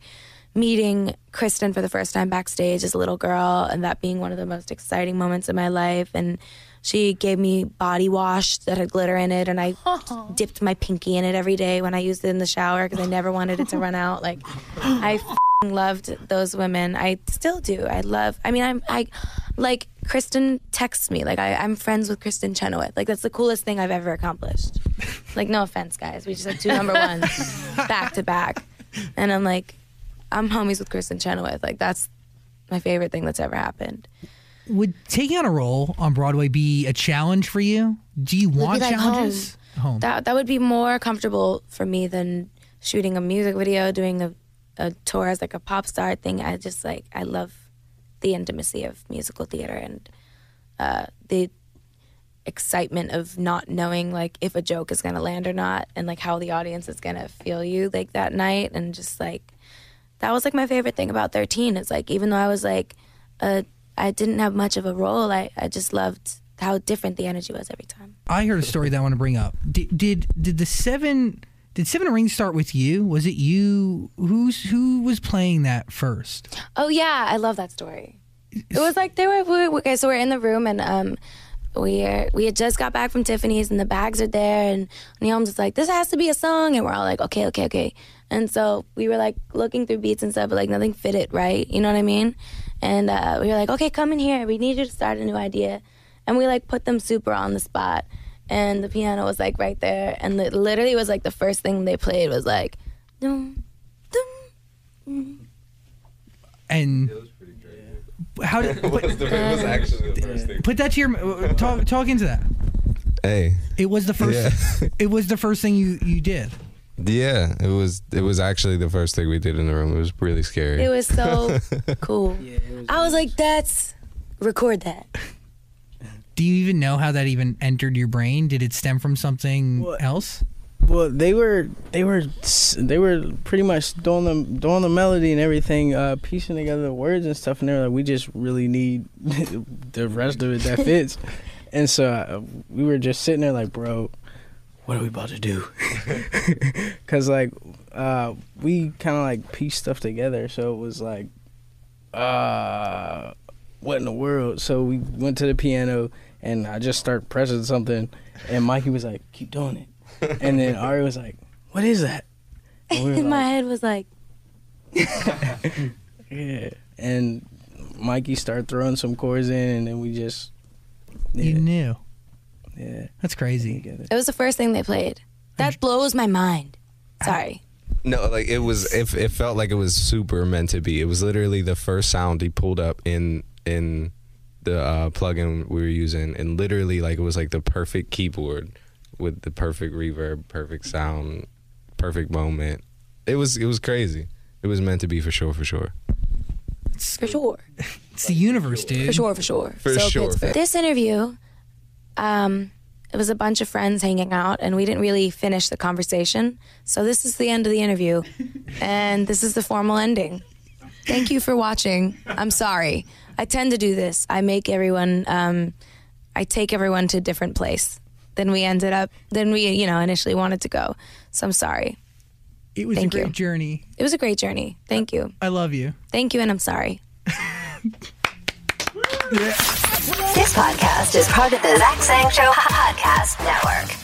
meeting Kristen for the first time backstage as a little girl, and that being one of the most exciting moments in my life. And she gave me body wash that had glitter in it, and I oh. dipped my pinky in it every day when I used it in the shower because I never wanted it to run out. Like, I f***ing loved those women. I still do. I love, I mean, I'm, I, like, Kristen texts me. Like, I, I'm friends with Kristen Chenoweth. Like, that's the coolest thing I've ever accomplished. Like, no offense, guys. We just had two number ones back to back. And I'm like, I'm homies with Kristen Chenoweth. Like, that's my favorite thing that's ever happened. Would taking on a role on Broadway be a challenge for you? Do you want like challenges? Home. home. That that would be more comfortable for me than shooting a music video, doing a, a tour as like a pop star thing. I just like, I love the intimacy of musical theater and uh, the excitement of not knowing like if a joke is gonna land or not, and like how the audience is gonna feel you like that night. And just like, that was like my favorite thing about thirteen. It's like, even though I was like a I didn't have much of a role, I, I just loved how different the energy was every time. I heard a story that I want to bring up. Did did, did the seven did Seven Rings start with you? Was it you? Who's who was playing that first? Oh yeah, I love that story. It was like they were, we, okay. So we're in the room and um, we are, we had just got back from Tiffany's and the bags are there, and Neil's just like, this has to be a song, and we're all like, okay, okay, okay. And so we were like looking through beats and stuff, but like nothing fit it right. You know what I mean? And uh, we were like, okay, come in here. We need you to start a new idea. And we like put them super on the spot. And the piano was like right there. And it literally was like the first thing they played was like, dum, dum, mm. And how did it, was the, it was actually the first thing. Put that to your talk. Talk into that. Hey, it was the first. Yeah. It was the first thing you you did. Yeah, it was. It was actually the first thing we did in the room. It was really scary. It was so cool. Yeah, was I was like, "That's record that." Do you even know how that even entered your brain? Did it stem from something well, else? Well, they were they were they were pretty much doing the doing the melody and everything, uh, piecing together the words and stuff. And they were like, "We just really need the rest of it that fits." And so uh, we were just sitting there like, "Bro, what are we about to do?" Because like uh, we kind of like pieced stuff together, so it was like, uh, what in the world? So we went to the piano and I just started pressing something, and Mikey was like, "Keep doing it," and then Ari was like, "What is that?" And we like, my head was like, yeah. And Mikey started throwing some chords in, and then we just yeah. You knew. Yeah, that's crazy. It was the first thing they played. That blows my mind. Sorry. No, like it was. It, it felt like it was super meant to be. It was literally the first sound he pulled up in in the uh, plugin we were using, and literally like it was like the perfect keyboard with the perfect reverb, perfect sound, perfect moment. It was it was crazy. It was meant to be for sure, for sure. It's for sure. It's the universe, dude. For sure, for sure. For so sure. Pittsburgh. This interview. Um, it was a bunch of friends hanging out, and we didn't really finish the conversation. So this is the end of the interview, and this is the formal ending. Thank you for watching. I'm sorry. I tend to do this. I make everyone, um, I take everyone to a different place than we ended up, than we, you know, initially wanted to go. So I'm sorry. It was Thank a great you. journey. It was a great journey. Thank you. I love you. Thank you, and I'm sorry. This podcast is part of the Zach Sang Show Podcast Network.